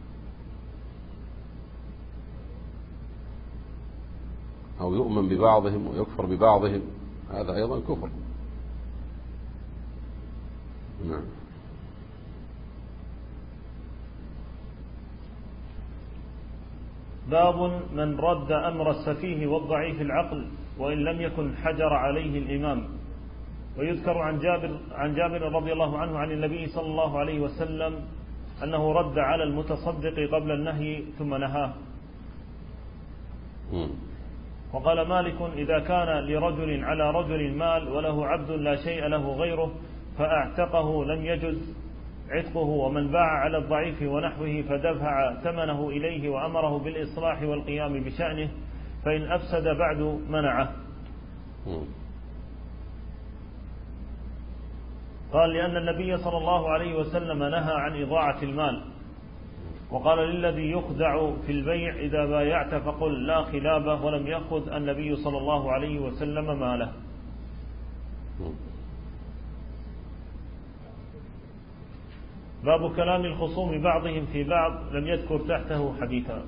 أو يؤمن ببعضهم ويكفر ببعضهم، هذا أيضا كفر. نعم. باب من رد أمر السفيه والضعيف العقل وإن لم يكن حجر عليه الإمام. ويذكر عن جابر رضي الله عنه عن النبي صلى الله عليه وسلم أنه رد على المتصدق قبل النهي ثم نهاه. وقال مالك: إذا كان لرجل على رجل مال وله عبد لا شيء له غيره فأعتقه لم يجز عتقه، ومن باع على الضعيف ونحوه فدفع ثمنه إليه وأمره بالإصلاح والقيام بشأنه، فإن أفسد بعد منعه. قال: لأن النبي صلى الله عليه وسلم نهى عن إضاعة المال. وقال: للذي يخدع في البيع: إذا بايعت فقل لا خلابه، ولم يأخذ النبي صلى الله عليه وسلم ماله. باب كلام الخصوم بعضهم في بعض، لم يذكر تحته حديثا.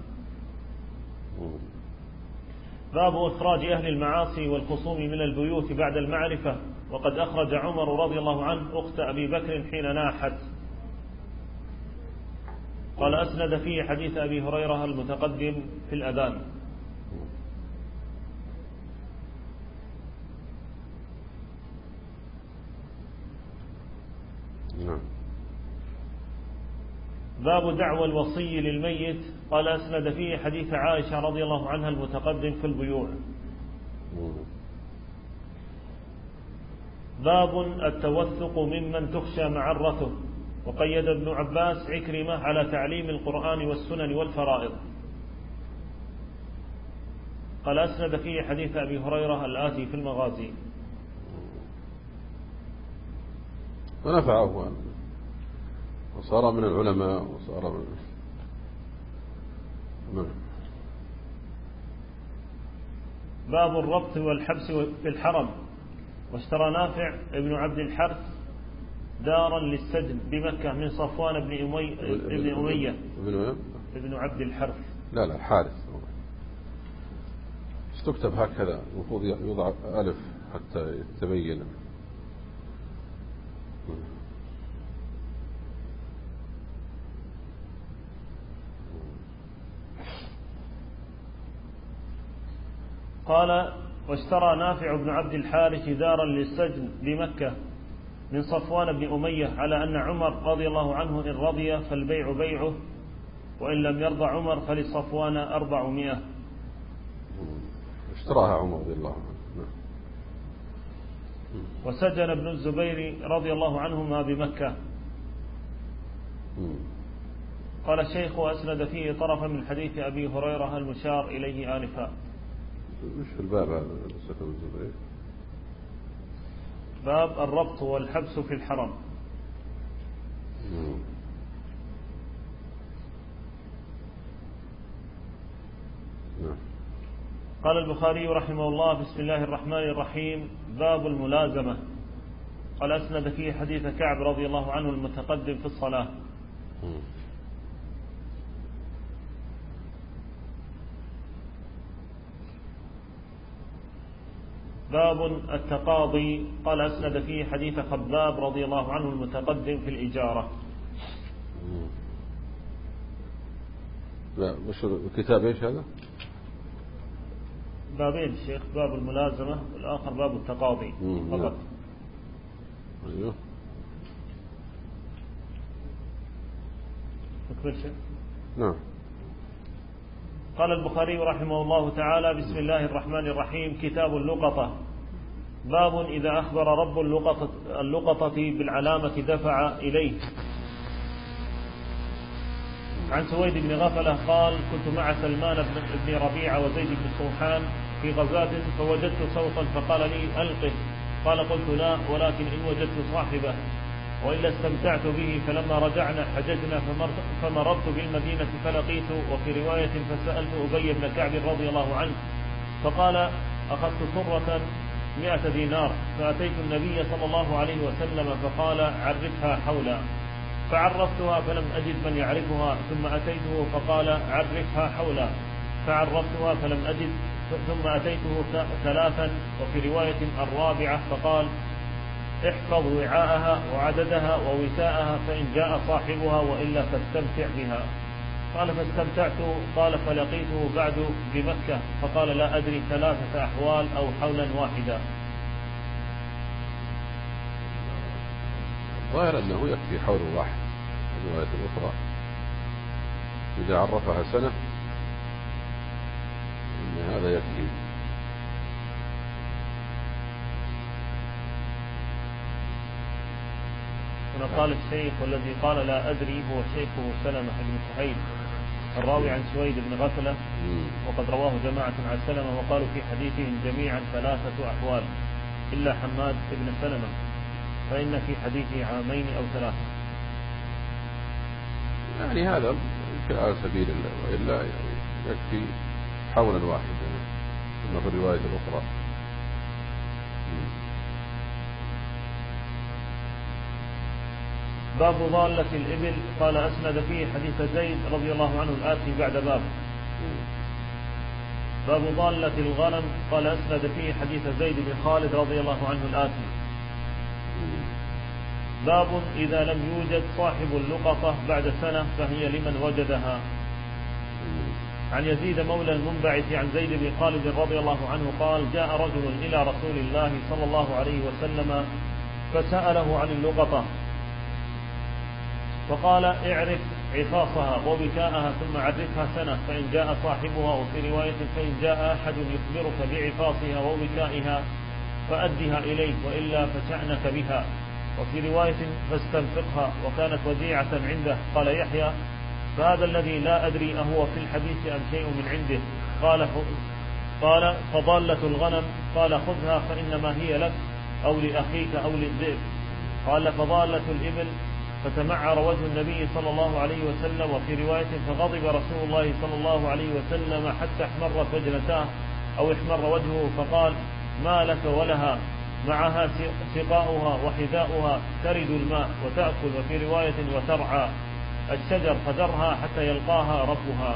باب إخراج أهل المعاصي والخصوم من البيوت بعد المعرفة. وقد أخرج عمر رضي الله عنه أخت أبي بكر حين ناحت. قال: أسند فيه حديث أبي هريرة المتقدم في الأذان. باب دعوى الوصي للميت. قال: أسند فيه حديث عائشة رضي الله عنها المتقدم في البيوع. باب التوثق ممن تخشى معرته. وقيد ابن عباس عكرمة على تعليم القرآن والسنن والفرائض. قال: أسند فيه حديث أبي هريرة الآتي في وصار من العلماء وصار من باب الربط والحبس في الحرم. واشترى نافع ابن عبد الحرث دارا للسجن بمكة من صفوان بن أمية ابن عبد الحرث. لا الحارث تكتب هكذا، المفروض يوضع ألف حتى يتبين. قال: واشترى نافع بن عبد الحارث دارا للسجن بمكة من صفوان بن أمية على أن عمر رضي الله عنه إن رضي فالبيع بيعه، وإن لم يرضى عمر فلصفوان 400. اشتراها عمر رضي الله عنه. وسجن ابن الزبير رضي الله عنهما بمكة. قال الشيخ: وأسند فيه طرفا من حديث أبي هريرة المشار إليه آنفا. مش في الباب هذا سكن الزبير؟ باب الربط والحبس في الحرم. قال البخاري رحمه الله: بسم الله الرحمن الرحيم. باب الملازمة. قال: أسند فيه حديث كعب رضي الله عنه المتقدم في الصلاة. باب التقاضي. قال: أسند فيه حديث خباب رضي الله عنه المتقدم في الإجارة. لا مش الكتاب ايش هذا؟ بابين الشيخ، باب الملازمة والآخر باب التقاضي فقط. ايوه تكمل شيخ. نعم. قال البخاري رحمه الله تعالى: بسم الله الرحمن الرحيم. كتاب اللقطة. باب إذا أخبر رب اللقطة بالعلامة دفع إليه. عن سويد بن غفلة قال: كنت مع سلمان بن ربيعة وزيد بن صوحان في غزاة فوجدت صوتا فقال لي: ألقه. قال: قلت: لا، ولكن إن وجدت صاحبه وإلا استمتعت به. فلما رجعنا حججنا فمررت بالمدينة فلقيت، وفي رواية فسألت أبي بن كعب رضي الله عنه فقال: أخذت صرة 100 دينار فأتيت النبي صلى الله عليه وسلم فقال: عرفها حولا. فعرفتها فلم أجد من يعرفها، ثم أتيته فقال: عرفها حولا. فعرفتها فلم أجد، ثم أتيته 3، وفي رواية 4 فقال: احفظ وعاءها وعددها ووساءها فإن جاء صاحبها وإلا فاستمتع بها. قال: فاستمتعت. قال: فلقيته بعد بمكة فقال: لا أدري 3 أحوال أو حولا واحدا. ظاهر أنه يكفي حول واحد. الرواية الأخرى إذا عرفها سنة إن هذا يكفي. هنا قال الشيخ: والذي قال لا أدري هو شيخه سلمة بن سهيل الراوي عن سويد بن غفلة، وقد رواه جماعة عن سلمة وقالوا في حديثهم جميعا 3 أحوال إلا حماد بن سلمة، فإن في حديثه 2 أو 3. يعني هذا على سبيل الله، وإلا يكفي حولا واحدا كما في الرواية الأخرى. باب ضالة الإبل. قال: أسند فيه حديث زيد رضي الله عنه الآتي بعد باب. باب ضالة الغنم. قال: أسند فيه حديث زيد بن خالد رضي الله عنه الآتي. باب إذا لم يوجد صاحب اللقطة بعد سنة فهي لمن وجدها. عن يزيد مولى المنبعث عن زيد بن خالد رضي الله عنه قال: جاء رجل إلى رسول الله صلى الله عليه وسلم فسأله عن اللقطة فقال: اعرف عفاصها ووكاءها ثم عرفها سنة، فإن جاء صاحبها، وفي رواية فإن جاء أحد يخبرك بعفاصها ووكائها فأدها إليه وإلا فشأنك بها، وفي رواية فاستنفقها، وكانت وديعة عنده. قال يحيى: فهذا الذي لا أدري أهو في الحديث أم شيء من عنده. قال: فضالة الغنم. قال: خذها فإنما هي لك أو لأخيك أو للذئب. قال: فضالة الإبل. فتمعر وجه النبي صلى الله عليه وسلم. وفي رواية فغضب رسول الله صلى الله عليه وسلم حتى احمرت وجنتاه أو احمر وجهه، فقال: ما لك ولها، معها سقاؤها وحذاؤها، ترد الماء وتأكل، وفي رواية وترعى الشجر، فذرها حتى يلقاها ربها.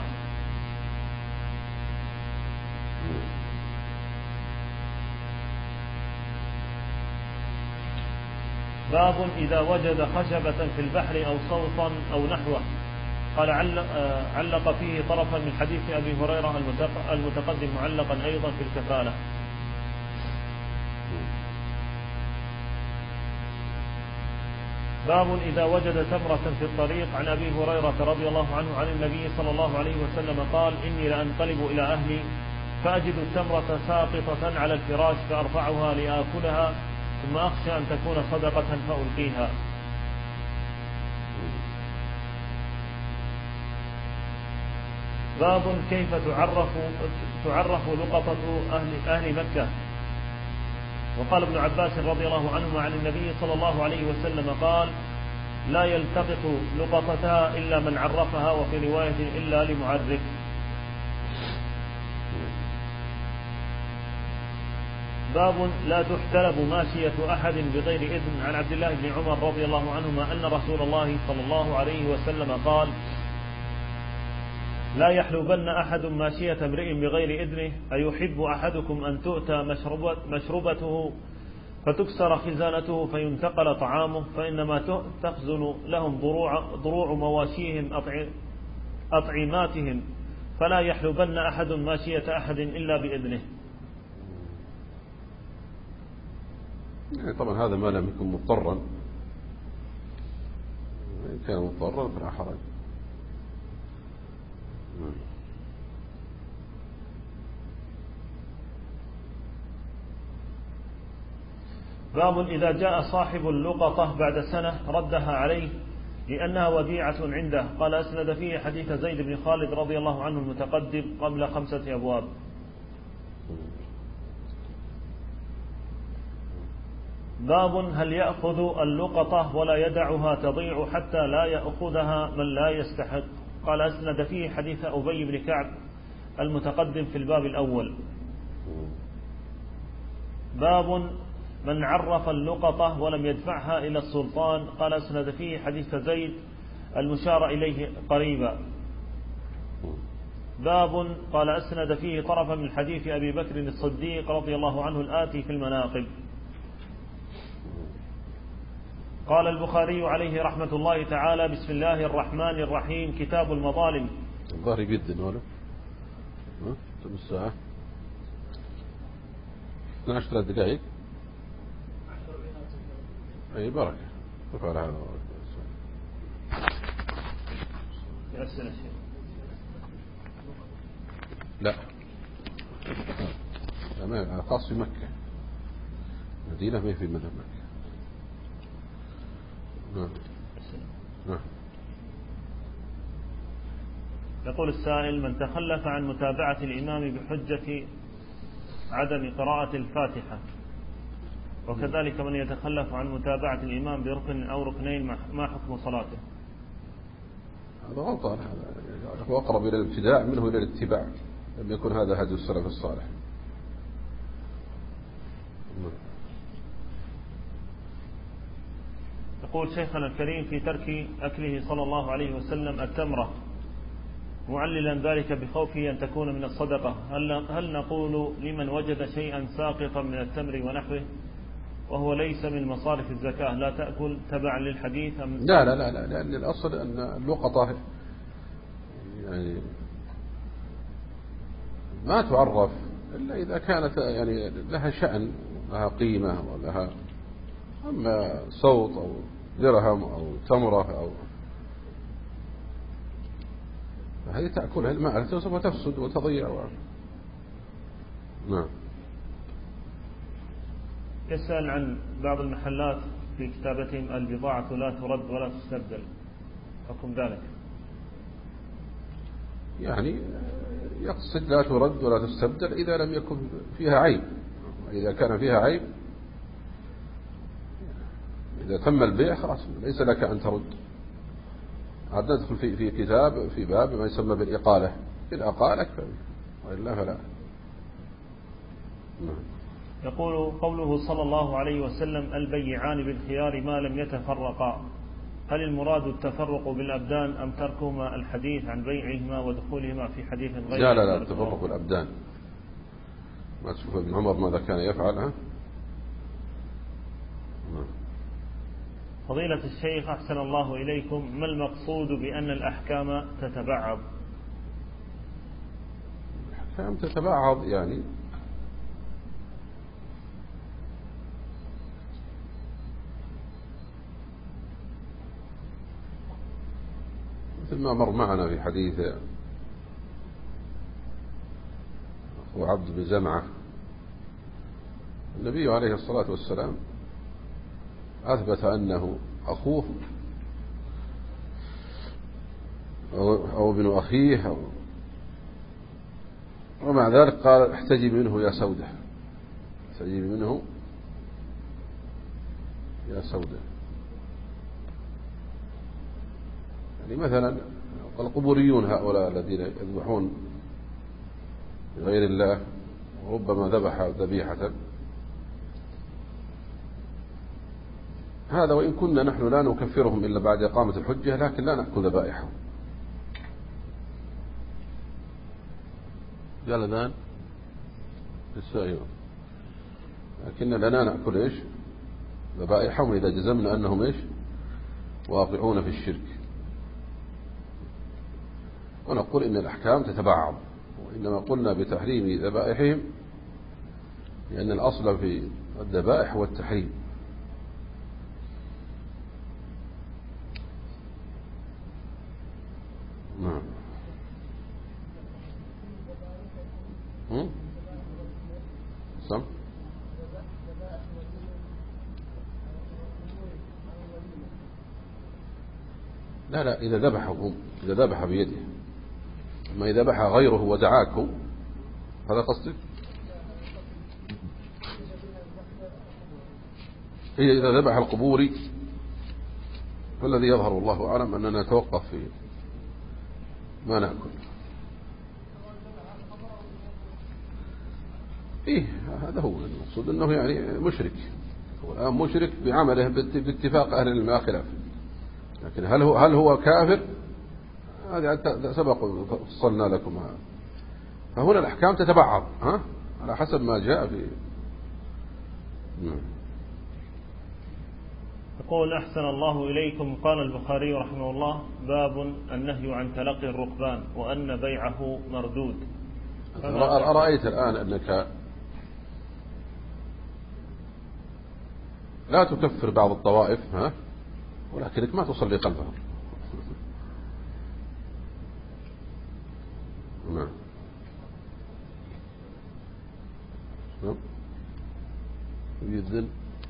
باب إذا وجد خشبة في البحر أو صوتا أو نحوه. قال علق فيه طرفا من حديث أبي هريرة المتقدم معلقا أيضا في الكفالة. باب إذا وجد تمرة في الطريق. عن أبي هريرة رضي الله عنه عن النبي صلى الله عليه وسلم قال: إني لأنقلب إلى أهلي فأجد التمرة ساقطة على الفراش فأرفعها لآكلها، ثم أخشى أن تكون صدقة فألقيها. باب كيف تعرف لقطة أهل مكة. وقال ابن عباس رضي الله عنهما عن النبي صلى الله عليه وسلم قال: لا يلتقط لقطتها إلا من عرفها، وفي رواية إلا لمعرف. باب لا تحتلب ماشية أحد بغير إذن. عن عبد الله بن عمر رضي الله عنهما أن رسول الله صلى الله عليه وسلم قال: لا يحلبن أحد ماشية امرئ بغير إذنه. أيحب أحدكم أن تؤتى مشربته فتكسر خزانته فينتقل طعامه، فإنما تخزن لهم ضروع مواشيهم أطعماتهم، فلا يحلبن أحد ماشية أحد إلا بإذنه. يعني طبعا هذا ما لم يكن مضطرا، إن كان مضطرا فلا حرج. باب إذا جاء صاحب اللقطة بعد سنة ردها عليه لأنها وديعة عنده. قال أسند فيه حديث زيد بن خالد رضي الله عنه المتقدم قبل 5 أبواب. باب هل يأخذ اللقطة ولا يدعها تضيع حتى لا يأخذها من لا يستحق. قال أسند فيه حديث أبي بن كعب المتقدم في الباب الأول. باب من عرف اللقطة ولم يدفعها إلى السلطان. قال أسند فيه حديث زيد المشار إليه قريبا. باب قال أسند فيه طرفا من حديث أبي بكر الصديق رضي الله عنه الآتي في المناقب. قال البخاري عليه رحمة الله تعالى: بسم الله الرحمن الرحيم. كتاب المظالم. الظهر جدا ولا كم الساعة؟ 12 دقائق. أي بركة. فعل هذا يأسنا شيء. لا ما خاص في مكة، مدينة ما في مدينة مكة. نعم. يقول السائل: من تخلف عن متابعة الإمام بحجة عدم قراءة الفاتحة، وكذلك من يتخلف عن متابعة الإمام بركن أو ركنين، ما حكم صلاته؟ هذا غلطان، هذا هو أقرب إلى الابتداع منه إلى الاتباع، لم يكن هذا هدي السلف الصالح. يقول شيخنا الكريم: في ترك أكله صلى الله عليه وسلم التمرة معللا ذلك بخوفه أن تكون من الصدقة، هل نقول لمن وجد شيئا ساقطا من التمر ونحوه وهو ليس من مصارف الزكاة لا تأكل تبعا للحديث؟ لا لا لا لا، لأن الأصل أن اللقطة يعني ما تعرف إلا إذا كانت يعني لها شأن، لها قيمة ولها، أما صوت أو درهم أو تمرة أو هذه تأكلها الماء سوف تفسد وتضيع. نعم. يسأل عن بعض المحلات في كتابتهم: البضاعة لا ترد ولا تستبدل، حكم ذلك؟ يعني يقصد لا ترد ولا تستبدل إذا لم يكن فيها عيب. إذا كان فيها عيب إذا تم البيع خلاص ليس لك أن ترد. هذا ندخل في كتاب في باب ما يسمى بالإقالة، إن أقالك وإلا فلا. يقول قوله صلى الله عليه وسلم البيعان بالخيار ما لم يتفرقا، هل المراد التفرق بالأبدان أم تركهما الحديث عن بيعهما ودخولهما في حديث غير؟ لا التفرق بالأبدان. ما تشوف ابن عمر ماذا كان يفعل؟ ها؟ فضيلة الشيخ أحسن الله إليكم، ما المقصود بأن الأحكام تتبعض؟ الأحكام تتبعض يعني مثل ما مر معنا في حديث أخو عبد بن زمعة، النبي عليه الصلاة والسلام أثبت أنه أخوه أو ابن أخيه ومع ذلك قال احتجب منه يا سودة، احتجب منه يا سودة. يعني مثلا القبوريون هؤلاء الذين يذبحون لغير الله وربما ذبح ذبيحة، هذا وإن كنا نحن لا نكفرهم إلا بعد إقامة الحجة، لكن لا نأكل ذبائحهم. قال الآن السائل، لكن لنا نأكل إيش ذبائحهم إذا جزمنا أنهم إيش واقعون في الشرك، ونقول إن الأحكام تتبعض، وإنما قلنا بتحريم ذبائحهم لأن الأصل في الذبائح هو التحريم. نعم. سم لا إذا ذبح بيده، أما إذا ذبح غيره ودعاكم هذا قصدك؟ إذا ذبح القبوري فالذي يظهر الله أعلم أننا نتوقف في ما نأكل. هذا هو المقصود، أنه يعني مشرك، هو الآن مشرك بعمله باتفاق أهل العلم خلاف، لكن هل هو كافر؟ هذا سبق فصلنا لكم هذا. فهنا الأحكام تتبعض على حسب ما جاء في. يقول أحسن الله إليكم، قال البخاري رحمه الله باب النهي عن تلقي الركبان وأن بيعه مردود. أرأيت الآن أنك لا تكفر بعض الطوائف ولكنك ما تصلي خلفها. نعم. يذل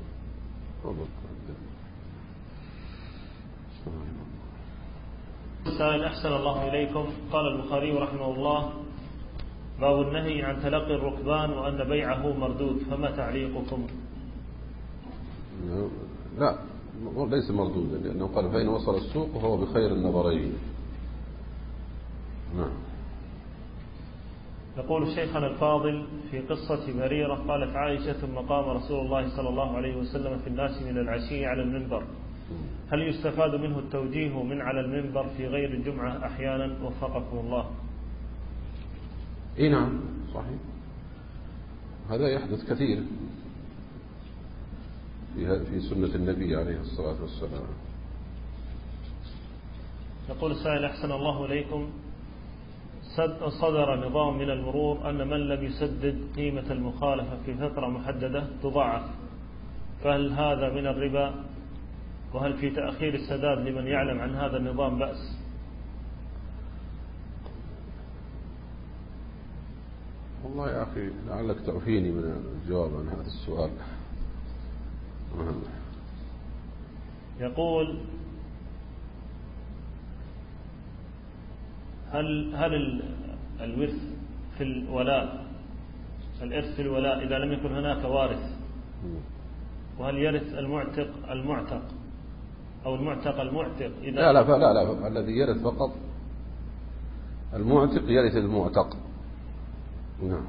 سائل أحسن الله إليكم، قال البخاري رحمه الله باب النهي عن تلقي الركبان وأن بيعه مردود، فما تعليقكم؟ لا ليس مردودا، لأنه قال فإن وصل السوق وهو بخير النظرين. نعم. يقول شيخنا الفاضل في قصة بريرة، قالت عائشة ثم قام رسول الله صلى الله عليه وسلم في الناس من العشي على المنبر، هل يستفاد منه التوجيه من على المنبر في غير الجمعة أحيانا؟ وفقكم الله. نعم صحيح، هذا يحدث كثير في سنة النبي عليه الصلاة والسلام. يقول السائل أحسن الله إليكم، صدر نظام من المرور أن من لم يسدد قيمة المخالفة في فترة محددة تضاعف، فهل هذا من الربا؟ وهل في تأخير السداد لمن يعلم عن هذا النظام بأس؟ والله يا أخي لعلك تعفيني من الجواب عن هذا السؤال. يقول هل الورث في الولاء، الإرث في الولاء إذا لم يكن هناك وارث، وهل يرث المعتق أو المعتق إذا لا الذي يرث فقط المعتق يرث المعتق. نعم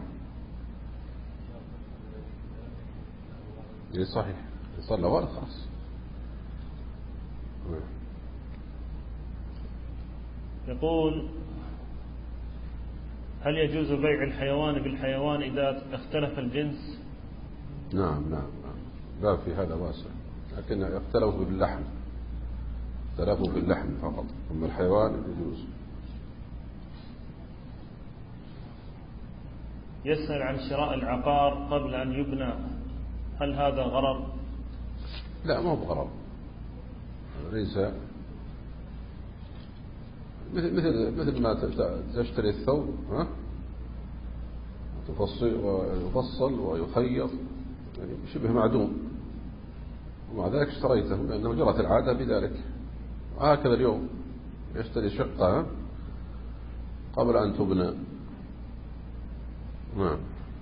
صحيح صلى وارث خلاص. يقول هل يجوز بيع الحيوان بالحيوان إذا اختلف الجنس؟ نعم لا في هذا واسع، لكن اختلفوا باللحم فقط، أما الحيوان يجوز. يسأل عن شراء العقار قبل أن يبنى، هل هذا غرر؟ لا ما هو بغرر، ليس مثل ما تشتري الثوب يفصل ويخيط، يعني شبه معدوم، ومع ذلك اشتريته لأنه جرت العادة بذلك. وهكذا اليوم يشتري شقة قبل أن تبنى. نعم.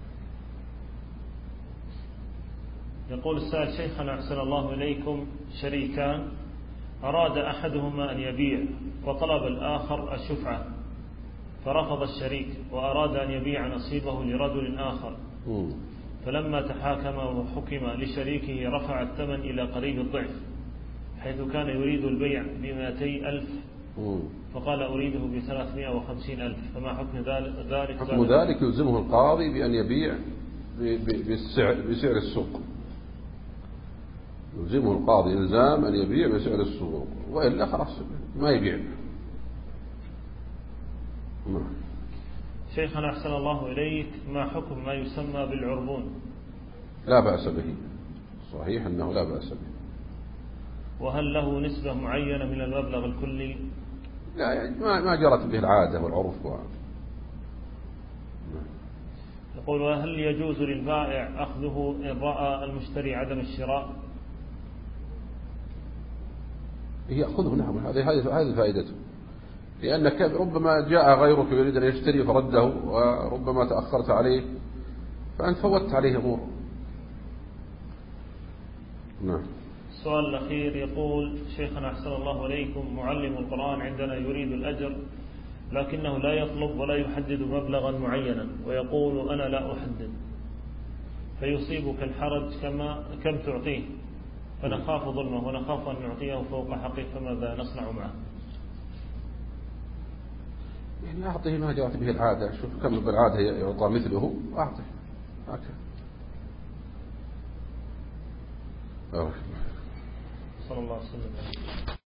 يقول السائل شيخنا أحسن الله إليكم، شريكان أراد أحدهما أن يبيع وطلب الآخر الشفعة، فرفض الشريك وأراد أن يبيع نصيبه لرجل آخر، فلما تحاكم وحكم لشريكه رفع الثمن إلى قريب الضعف، حيث كان يريد البيع ب200,000 فقال أريده ب350,000، فما حكم ذلك؟ حكم ذلك يلزمه القاضي بأن يبيع بسعر السوق، يلزمه القاضي إلزام أن يبيع بسعر السوق، وإلا خلاص ما يبيع. شيخنا أحسن الله إليك، ما حكم ما يسمى بالعربون؟ لا بأس به، صحيح أنه لا بأس به. وهل له نسبة معينة من المبلغ الكلي؟ لا يعني ما جرت به العادة والعرف. يقول وهل يجوز للبائع أخذه إن رأى المشتري عدم الشراء؟ يأخذه، نعم، هذه فائدته، لأنك ربما جاء غيرك يريد أن يشتري فرده، وربما تأخرت عليه فأنت فوتت عليه أمور. نعم. السؤال الأخير يقول شيخنا أحسن الله إليكم، معلم القرآن عندنا يريد الأجر لكنه لا يطلب ولا يحدد مبلغا معينا، ويقول أنا لا أحدد، فيصيبك الحرج كم تعطيه، فنخاف ظلمه ونخاف أن نعطيه فوق حقه، فماذا نصنع معه؟ يعني أعطيه ما جرت به العادة، شوف كم بالعادة يعطى مثله أعطيه هكذا. صلى الله عليه وسلم.